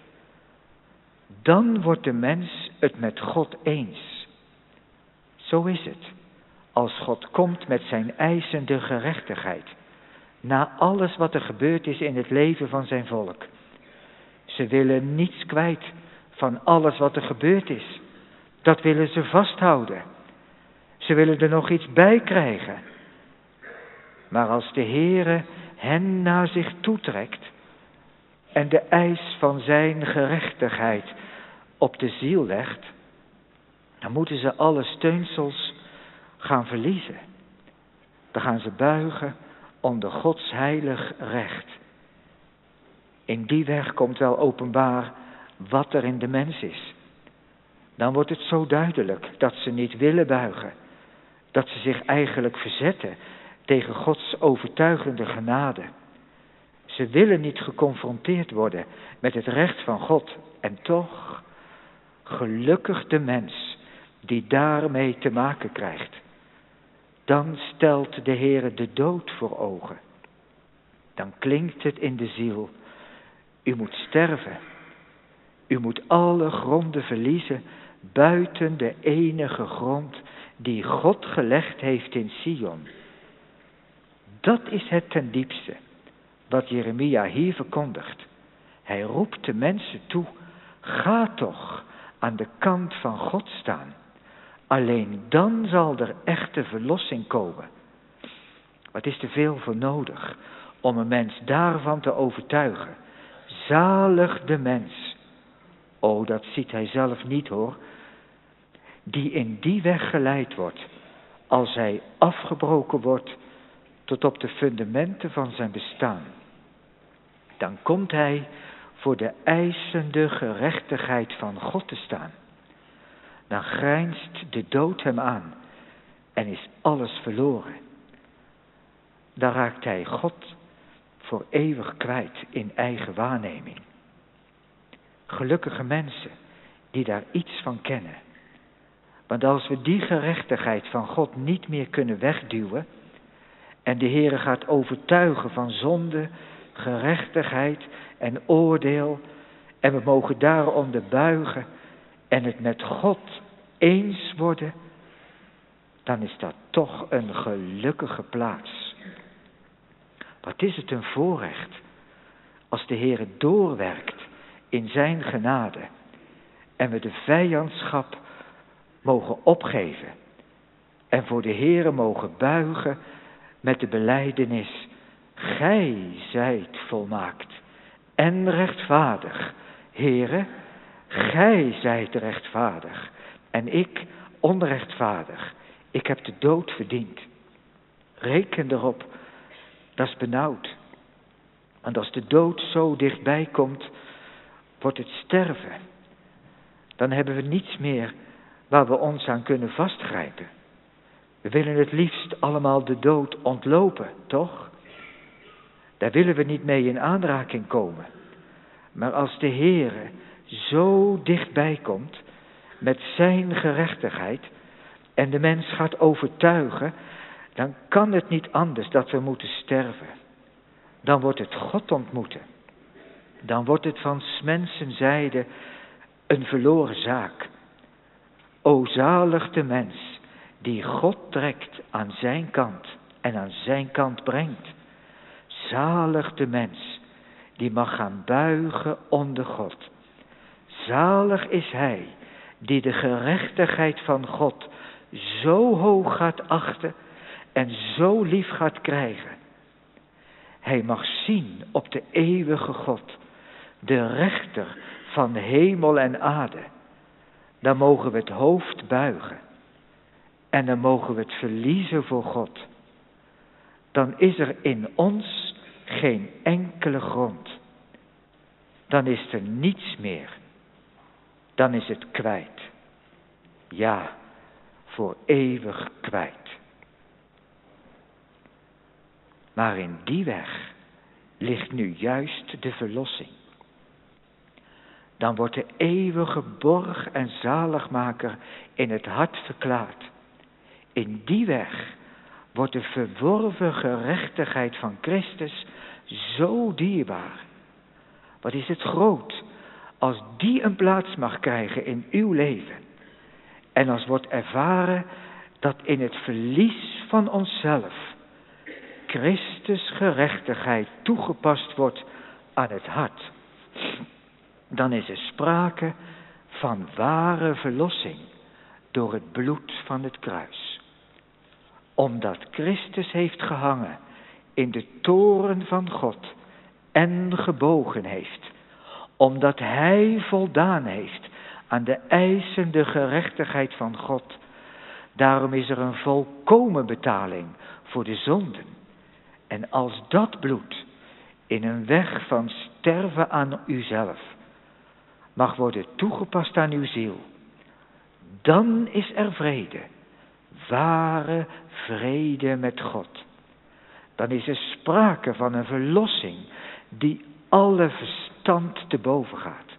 Dan wordt de mens het met God eens. Zo is het, als God komt met zijn eisende gerechtigheid, na alles wat er gebeurd is in het leven van zijn volk. Ze willen niets kwijt van alles wat er gebeurd is. Dat willen ze vasthouden. Ze willen er nog iets bij krijgen. Maar als de Heere hen naar zich toetrekt en de eis van zijn gerechtigheid op de ziel legt, dan moeten ze alle steunsels gaan verliezen. Dan gaan ze buigen onder Gods heilig recht. In die weg komt wel openbaar wat er in de mens is. Dan wordt het zo duidelijk dat ze niet willen buigen. Dat ze zich eigenlijk verzetten tegen Gods overtuigende genade. Ze willen niet geconfronteerd worden met het recht van God. En toch, gelukkig de mens die daarmee te maken krijgt. Dan stelt de Heere de dood voor ogen. Dan klinkt het in de ziel: u moet sterven. U moet alle gronden verliezen buiten de enige grond die God gelegd heeft in Sion. Dat is het ten diepste wat Jeremia hier verkondigt. Hij roept de mensen toe: ga toch aan de kant van God staan. Alleen dan zal er echte verlossing komen. Wat is er veel voor nodig om een mens daarvan te overtuigen? Zalig de mens. Oh, dat ziet hij zelf niet hoor. Die in die weg geleid wordt, als hij afgebroken wordt tot op de fundamenten van zijn bestaan. Dan komt hij voor de eisende gerechtigheid van God te staan. Dan grijnst de dood hem aan en is alles verloren. Dan raakt hij God voor eeuwig kwijt in eigen waarneming. Gelukkige mensen die daar iets van kennen. Want als we die gerechtigheid van God niet meer kunnen wegduwen en de Heere gaat overtuigen van zonde, gerechtigheid en oordeel en we mogen daaronder buigen en het met God eens worden, dan is dat toch een gelukkige plaats. Wat is het een voorrecht als de Heer doorwerkt in zijn genade en we de vijandschap mogen opgeven en voor de Heere mogen buigen met de belijdenis: Gij zijt volmaakt en rechtvaardig, Heere, Gij zijt rechtvaardig en ik onrechtvaardig. Ik heb de dood verdiend. Reken erop, dat is benauwd. Want als de dood zo dichtbij komt, wordt het sterven. Dan hebben we niets meer waar we ons aan kunnen vastgrijpen. We willen het liefst allemaal de dood ontlopen, toch? Daar willen we niet mee in aanraking komen. Maar als de Heere zo dichtbij komt met zijn gerechtigheid en de mens gaat overtuigen, dan kan het niet anders dat we moeten sterven. Dan wordt het God ontmoeten. Dan wordt het van 's mensen zijde een verloren zaak. O zalig de mens die God trekt aan zijn kant en aan zijn kant brengt. Zalig de mens die mag gaan buigen onder God. Zalig is hij die de gerechtigheid van God zo hoog gaat achten en zo lief gaat krijgen. Hij mag zien op de eeuwige God, de rechter van hemel en aarde. Dan mogen we het hoofd buigen en dan mogen we het verliezen voor God. Dan is er in ons geen enkele grond. Dan is er niets meer. Dan is het kwijt. Ja, voor eeuwig kwijt. Maar in die weg ligt nu juist de verlossing. Dan wordt de eeuwige borg en zaligmaker in het hart verklaard. In die weg wordt de verworven gerechtigheid van Christus zo dierbaar. Wat is het groot als die een plaats mag krijgen in uw leven. En als wordt ervaren dat in het verlies van onszelf Christus gerechtigheid toegepast wordt aan het hart. Dan is er sprake van ware verlossing door het bloed van het kruis. Omdat Christus heeft gehangen in de toren van God en gebogen heeft. Omdat hij voldaan heeft aan de eisende gerechtigheid van God. Daarom is er een volkomen betaling voor de zonden. En als dat bloed in een weg van sterven aan uzelf mag worden toegepast aan uw ziel, dan is er vrede, ware vrede met God. Dan is er sprake van een verlossing die alle verstand te boven gaat.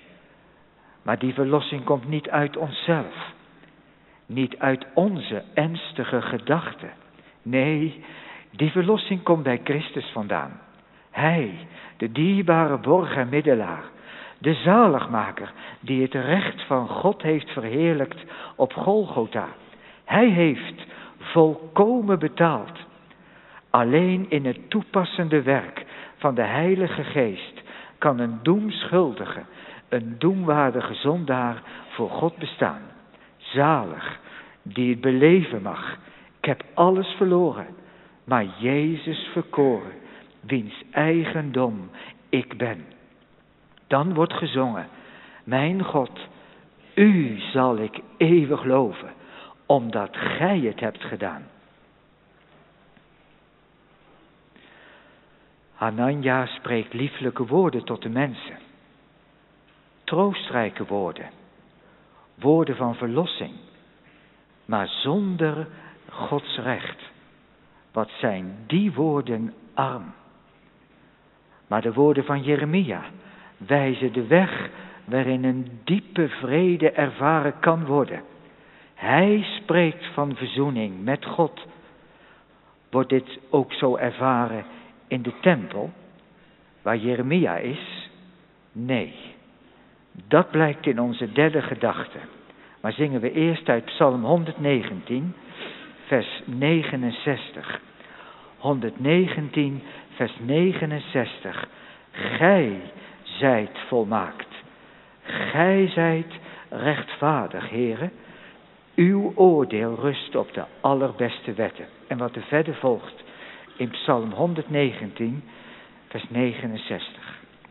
Maar die verlossing komt niet uit onszelf, niet uit onze ernstige gedachten. Nee, die verlossing komt bij Christus vandaan. Hij, de dierbare borg en middelaar, de zaligmaker die het recht van God heeft verheerlijkt op Golgotha. Hij heeft volkomen betaald. Alleen in het toepassende werk van de Heilige Geest kan een doemschuldige, een doemwaardige zondaar voor God bestaan. Zalig, die het beleven mag. Ik heb alles verloren, maar Jezus verkoren, wiens eigendom ik ben. Dan wordt gezongen: mijn God, u zal ik eeuwig loven, omdat gij het hebt gedaan. Hanania spreekt lieflijke woorden tot de mensen. Troostrijke woorden. Woorden van verlossing. Maar zonder Gods recht. Wat zijn die woorden arm. Maar de woorden van Jeremia wijzen de weg waarin een diepe vrede ervaren kan worden. Hij spreekt van verzoening met God. Wordt dit ook zo ervaren in de tempel? waar Jeremia is? Nee. Dat blijkt in onze derde gedachte. Maar zingen we eerst uit Psalm 119, vers 69. 119, vers 69. Gij zijt volmaakt. Gij zijt rechtvaardig, Heere. Uw oordeel rust op de allerbeste wetten. En wat er verder volgt in Psalm 119, vers 69.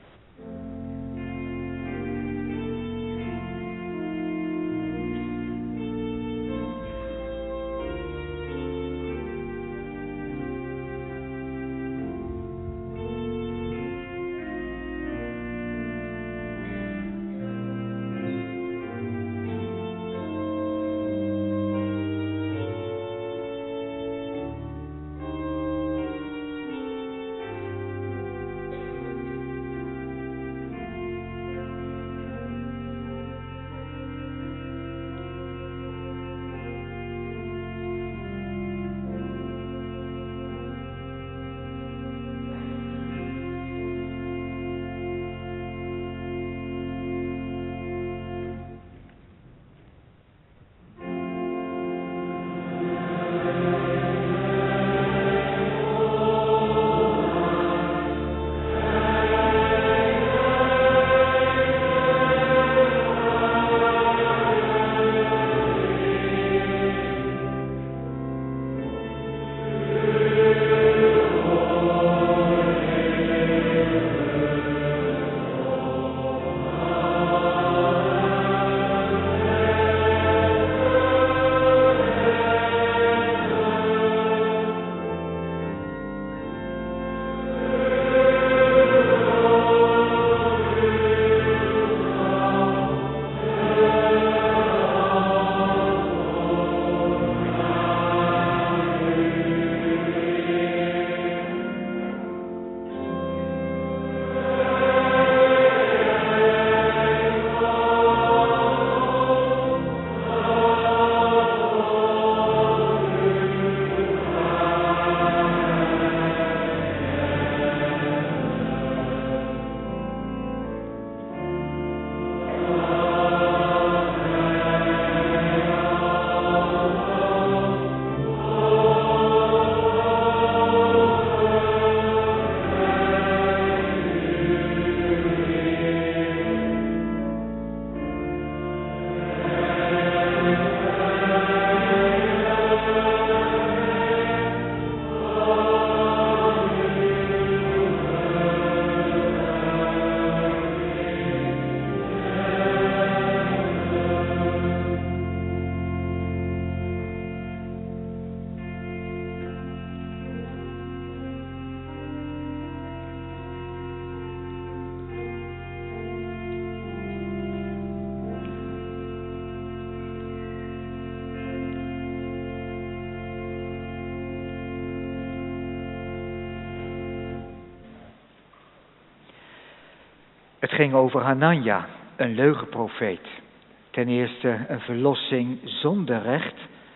Het ging over Hananja, een leugenprofeet. Ten eerste een verlossing zonder recht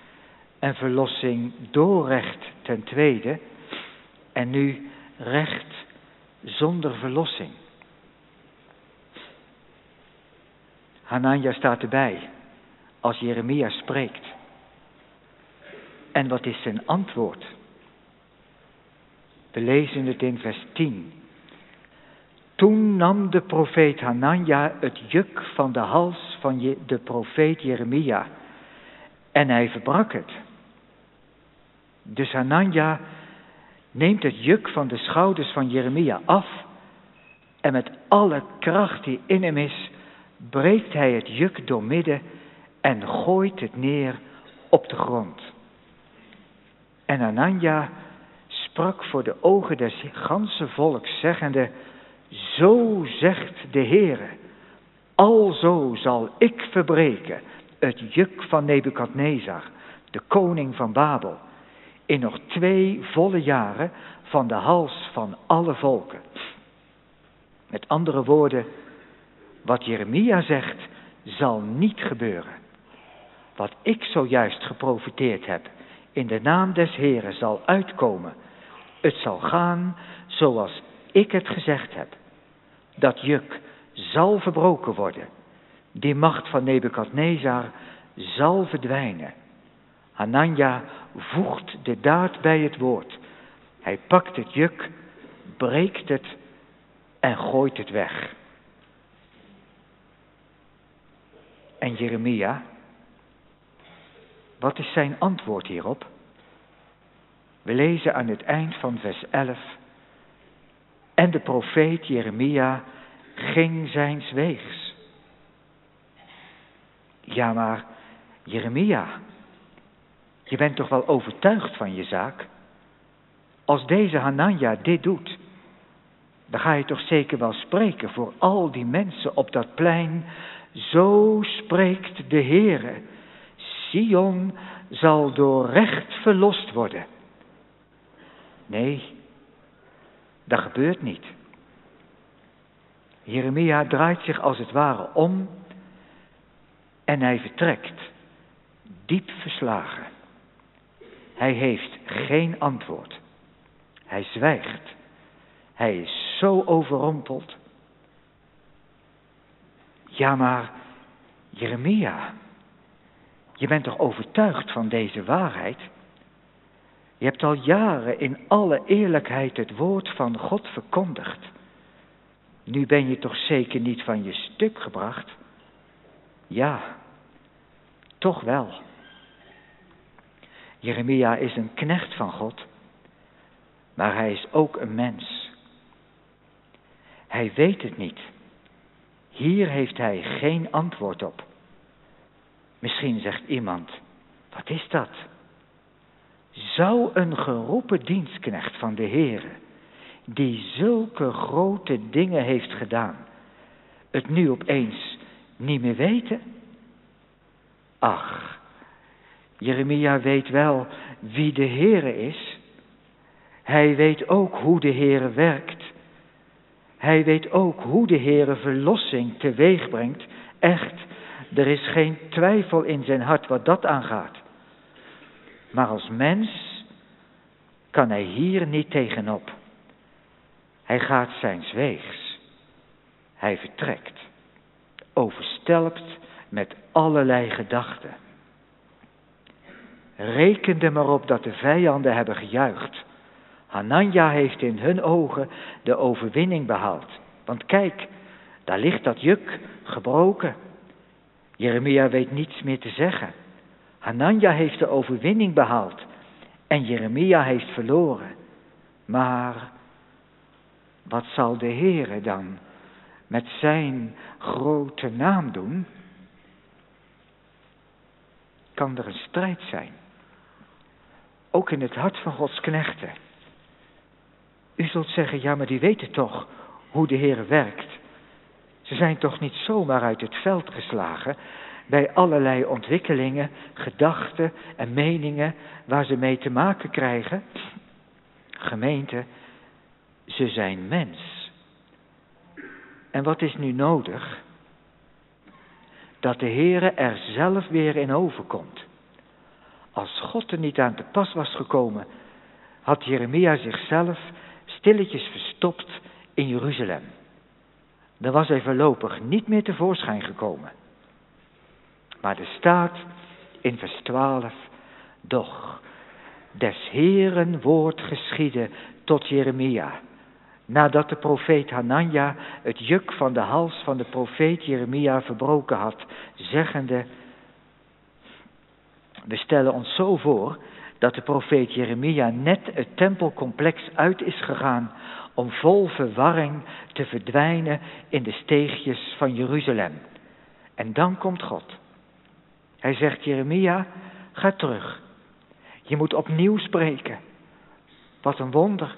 en verlossing door recht ten tweede. En nu recht zonder verlossing. Hananja staat erbij als Jeremia spreekt. En wat is zijn antwoord? We lezen het in vers 10. Toen nam de profeet Hananja het juk van de hals van de profeet Jeremia en hij verbrak het. Dus Hananja neemt het juk van de schouders van Jeremia af en met alle kracht die in hem is, breekt hij het juk doormidden en gooit het neer op de grond. En Hananja sprak voor de ogen des ganse volks zeggende: zo zegt de Heere, alzo zal ik verbreken het juk van Nebukadnezar, de koning van Babel, in nog 2 volle jaren van de hals van alle volken. Met andere woorden, wat Jeremia zegt, zal niet gebeuren. Wat ik zojuist geprofeteerd heb, in de naam des Heeren zal uitkomen. Het zal gaan zoals ik het gezegd heb. Dat juk zal verbroken worden. Die macht van Nebukadnezar zal verdwijnen. Hananja voegt de daad bij het woord. Hij pakt het juk, breekt het en gooit het weg. En Jeremia, wat is zijn antwoord hierop? We lezen aan het eind van vers 11. En de profeet Jeremia ging zijns weegs. Ja, maar Jeremia, je bent toch wel overtuigd van je zaak? Als deze Hananja dit doet, dan ga je toch zeker wel spreken voor al die mensen op dat plein. Zo spreekt de Heere. Sion zal door recht verlost worden. Nee, dat gebeurt niet. Jeremia draait zich als het ware om en hij vertrekt, diep verslagen. Hij heeft geen antwoord. Hij zwijgt. Hij is zo overrompeld. Ja, maar Jeremia, je bent toch overtuigd van deze waarheid? Je hebt al jaren in alle eerlijkheid het woord van God verkondigd. Nu ben je toch zeker niet van je stuk gebracht? Ja, toch wel. Jeremia is een knecht van God, maar hij is ook een mens. Hij weet het niet. Hier heeft hij geen antwoord op. Misschien zegt iemand, wat is dat? Zou een geroepen dienstknecht van de Heere, die zulke grote dingen heeft gedaan, het nu opeens niet meer weten? Ach, Jeremia weet wel wie de Heere is. Hij weet ook hoe de Heere werkt. Hij weet ook hoe de Heere verlossing teweeg brengt. Echt, er is geen twijfel in zijn hart wat dat aangaat. Maar als mens kan hij hier niet tegenop. Hij gaat zijns weegs. Hij vertrekt, overstelpt met allerlei gedachten. Reken er maar op dat de vijanden hebben gejuicht. Hananja heeft in hun ogen de overwinning behaald. Want kijk, daar ligt dat juk gebroken. Jeremia weet niets meer te zeggen. Hananja heeft de overwinning behaald en Jeremia heeft verloren. Maar wat zal de Heere dan met zijn grote naam doen? Kan er een strijd zijn? Ook in het hart van Gods knechten. U zult zeggen, ja, maar die weten toch hoe de Heere werkt. Ze zijn toch niet zomaar uit het veld geslagen bij allerlei ontwikkelingen, gedachten en meningen waar ze mee te maken krijgen. Gemeente, ze zijn mens. En wat is nu nodig? Dat de Heere er zelf weer in overkomt. Als God er niet aan te pas was gekomen, had Jeremia zichzelf stilletjes verstopt in Jeruzalem. Dan was hij voorlopig niet meer tevoorschijn gekomen. Maar er staat in vers 12, doch des Heeren woord geschiedde tot Jeremia, nadat de profeet Hananja het juk van de hals van de profeet Jeremia verbroken had, zeggende, we stellen ons zo voor dat de profeet Jeremia net het tempelcomplex uit is gegaan om vol verwarring te verdwijnen in de steegjes van Jeruzalem. En dan komt God. Hij zegt, Jeremia, ga terug. Je moet opnieuw spreken. Wat een wonder.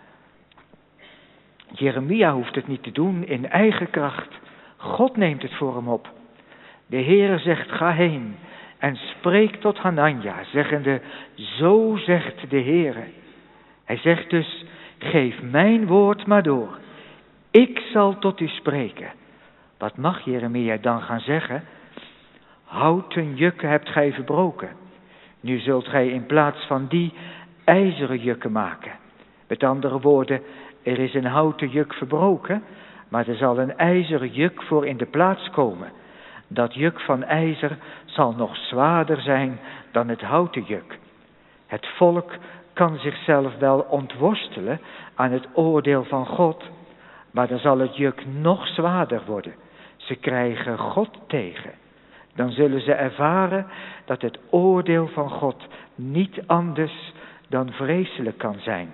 Jeremia hoeft het niet te doen in eigen kracht. God neemt het voor hem op. De Heere zegt, ga heen en spreek tot Hananja, zeggende, zo zegt de Heere. Hij zegt dus, geef mijn woord maar door. Ik zal tot u spreken. Wat mag Jeremia dan gaan zeggen? Houten jukken hebt gij verbroken. Nu zult gij in plaats van die ijzeren jukken maken. Met andere woorden, Er is een houten juk verbroken, maar er zal een ijzeren juk voor in de plaats komen. Dat juk van ijzer zal nog zwaarder zijn dan het houten juk. Het volk kan zichzelf wel ontworstelen aan het oordeel van God, maar dan zal het juk nog zwaarder worden. Ze krijgen God tegen. Dan zullen ze ervaren dat het oordeel van God niet anders dan vreselijk kan zijn.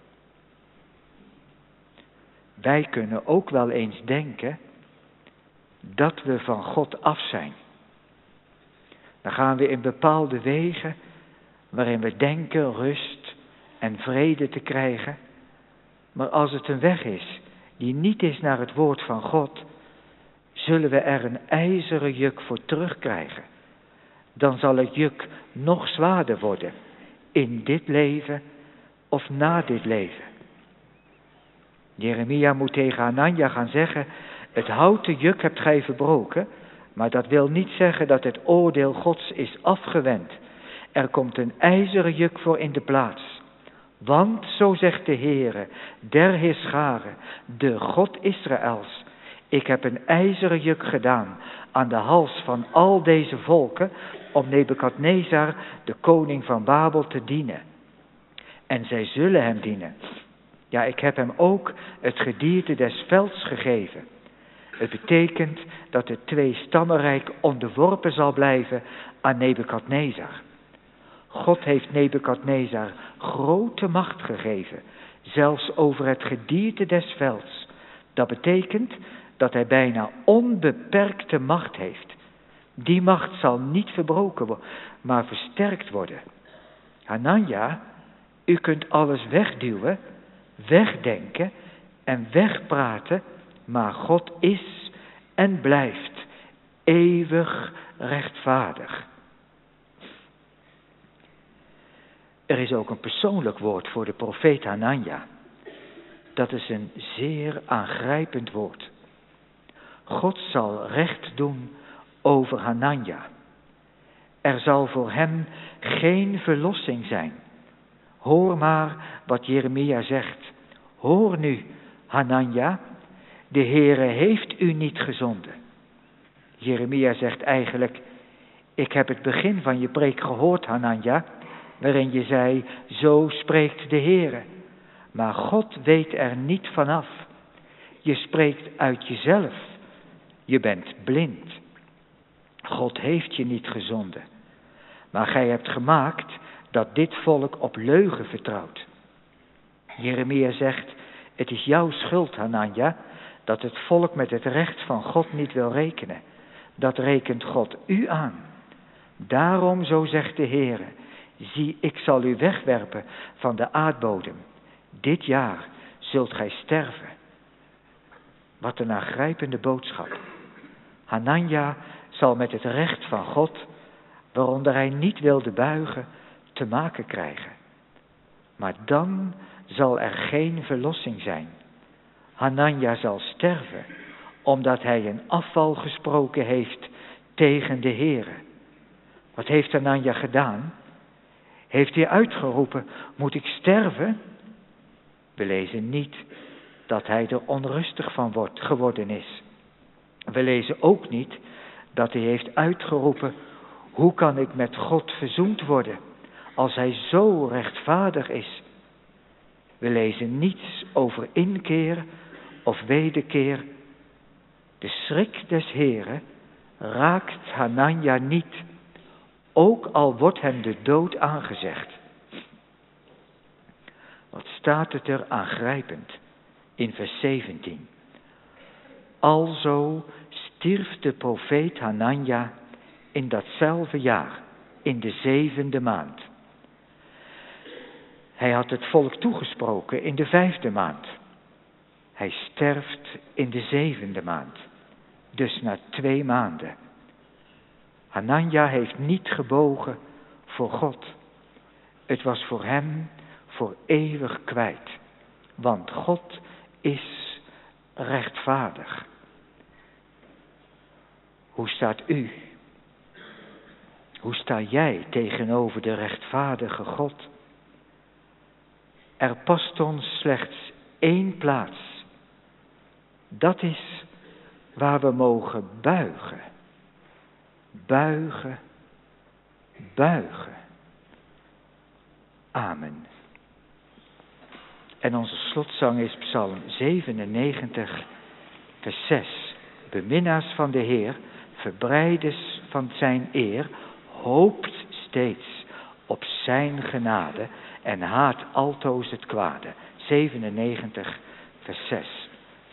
Wij kunnen ook wel eens denken dat we van God af zijn. Dan gaan we in bepaalde wegen waarin we denken rust en vrede te krijgen. Maar als het een weg is die niet is naar het woord van God, zullen we er een ijzeren juk voor terugkrijgen. Dan zal het juk nog zwaarder worden, in dit leven of na dit leven. Jeremia moet tegen Hananja gaan zeggen, het houten juk hebt gij verbroken, maar dat wil niet zeggen dat het oordeel Gods is afgewend. Er komt een ijzeren juk voor in de plaats. Want, zo zegt de Heere, der Heerscharen, de God Israëls, ik heb een ijzeren juk gedaan aan de hals van al deze volken, om Nebukadnezar, de koning van Babel, te dienen. En zij zullen hem dienen. Ja, ik heb hem ook het gedierte des velds gegeven. Het betekent dat het tweestammenrijk onderworpen zal blijven aan Nebukadnezar. God heeft Nebukadnezar grote macht gegeven, zelfs over het gedierte des velds. Dat betekent dat hij bijna onbeperkte macht heeft. Die macht zal niet verbroken worden, maar versterkt worden. Hananja, u kunt alles wegduwen, wegdenken en wegpraten, maar God is en blijft eeuwig rechtvaardig. Er is ook een persoonlijk woord voor de profeet Hananja. Dat is een zeer aangrijpend woord. God zal recht doen over Hananja. Er zal voor hem geen verlossing zijn. Hoor maar wat Jeremia zegt. Hoor nu, Hananja, de Heere heeft u niet gezonden. Jeremia zegt eigenlijk, ik heb het begin van je preek gehoord, Hananja, waarin je zei, zo spreekt de Heere. Maar God weet er niet vanaf. Je spreekt uit jezelf. Je bent blind. God heeft je niet gezonden. Maar gij hebt gemaakt dat dit volk op leugen vertrouwt. Jeremia zegt, het is jouw schuld, Hananja, dat het volk met het recht van God niet wil rekenen. Dat rekent God u aan. Daarom, zo zegt de Heere, zie, ik zal u wegwerpen van de aardbodem. Dit jaar zult gij sterven. Wat een aangrijpende boodschap. Hananja zal met het recht van God, waaronder hij niet wilde buigen, te maken krijgen. Maar dan zal er geen verlossing zijn. Hananja zal sterven, omdat hij een afval gesproken heeft tegen de Heere. Wat heeft Hananja gedaan? Heeft hij uitgeroepen, moet ik sterven? We lezen niet dat hij er onrustig van geworden is. We lezen ook niet dat hij heeft uitgeroepen, hoe kan ik met God verzoend worden als hij zo rechtvaardig is? We lezen niets over inkeer of wederkeer. De schrik des Heeren raakt Hananja niet, ook al wordt hem de dood aangezegd. Wat staat het er aangrijpend in vers 17. Alzo stierf de profeet Hananja in datzelfde jaar, in de 7e maand. Hij had het volk toegesproken in de 5e maand. Hij sterft in de 7e maand, dus na 2 maanden. Hananja heeft niet gebogen voor God. Het was voor hem voor eeuwig kwijt, want God is rechtvaardig. Hoe staat u? Hoe sta jij tegenover de rechtvaardige God? Er past ons slechts één plaats. Dat is waar we mogen buigen. Buigen, buigen. Amen. En onze slotzang is Psalm 97, vers 6. Beminnaars van de Heer, verbreiders van zijn eer, hoopt steeds op zijn genade en haat altoos het kwade. 97, vers 6.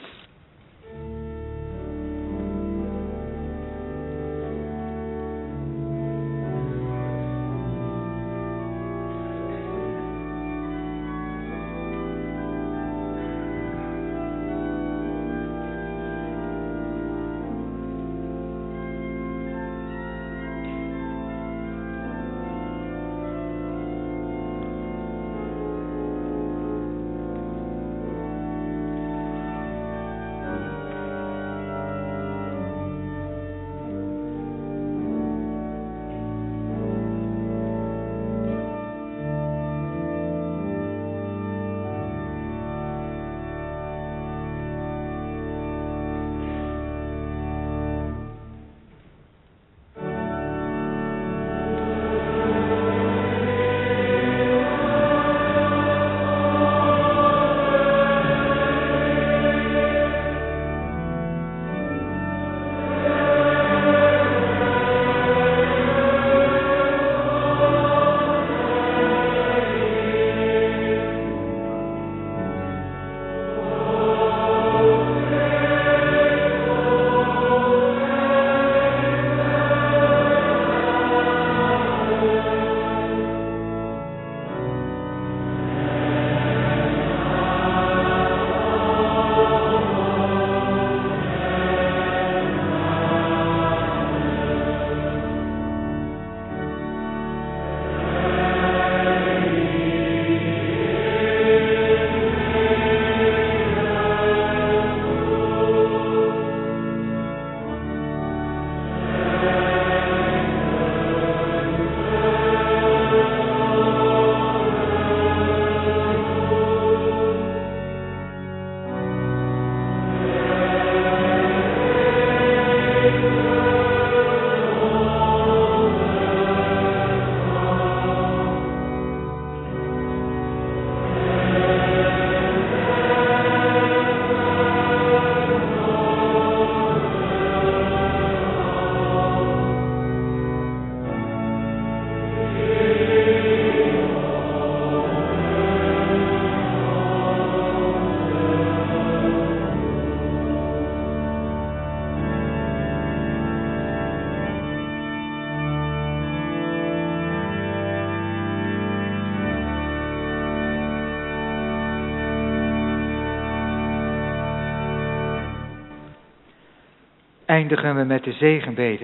Eindigen we met de zegenbede.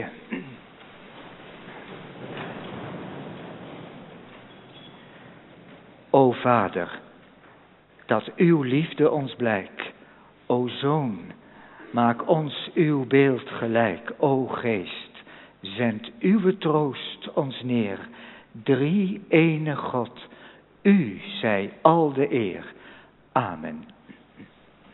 O Vader, dat uw liefde ons blijkt. O Zoon, maak ons uw beeld gelijk. O Geest, zend uw troost ons neer. Drie ene God, u zij al de eer. Amen.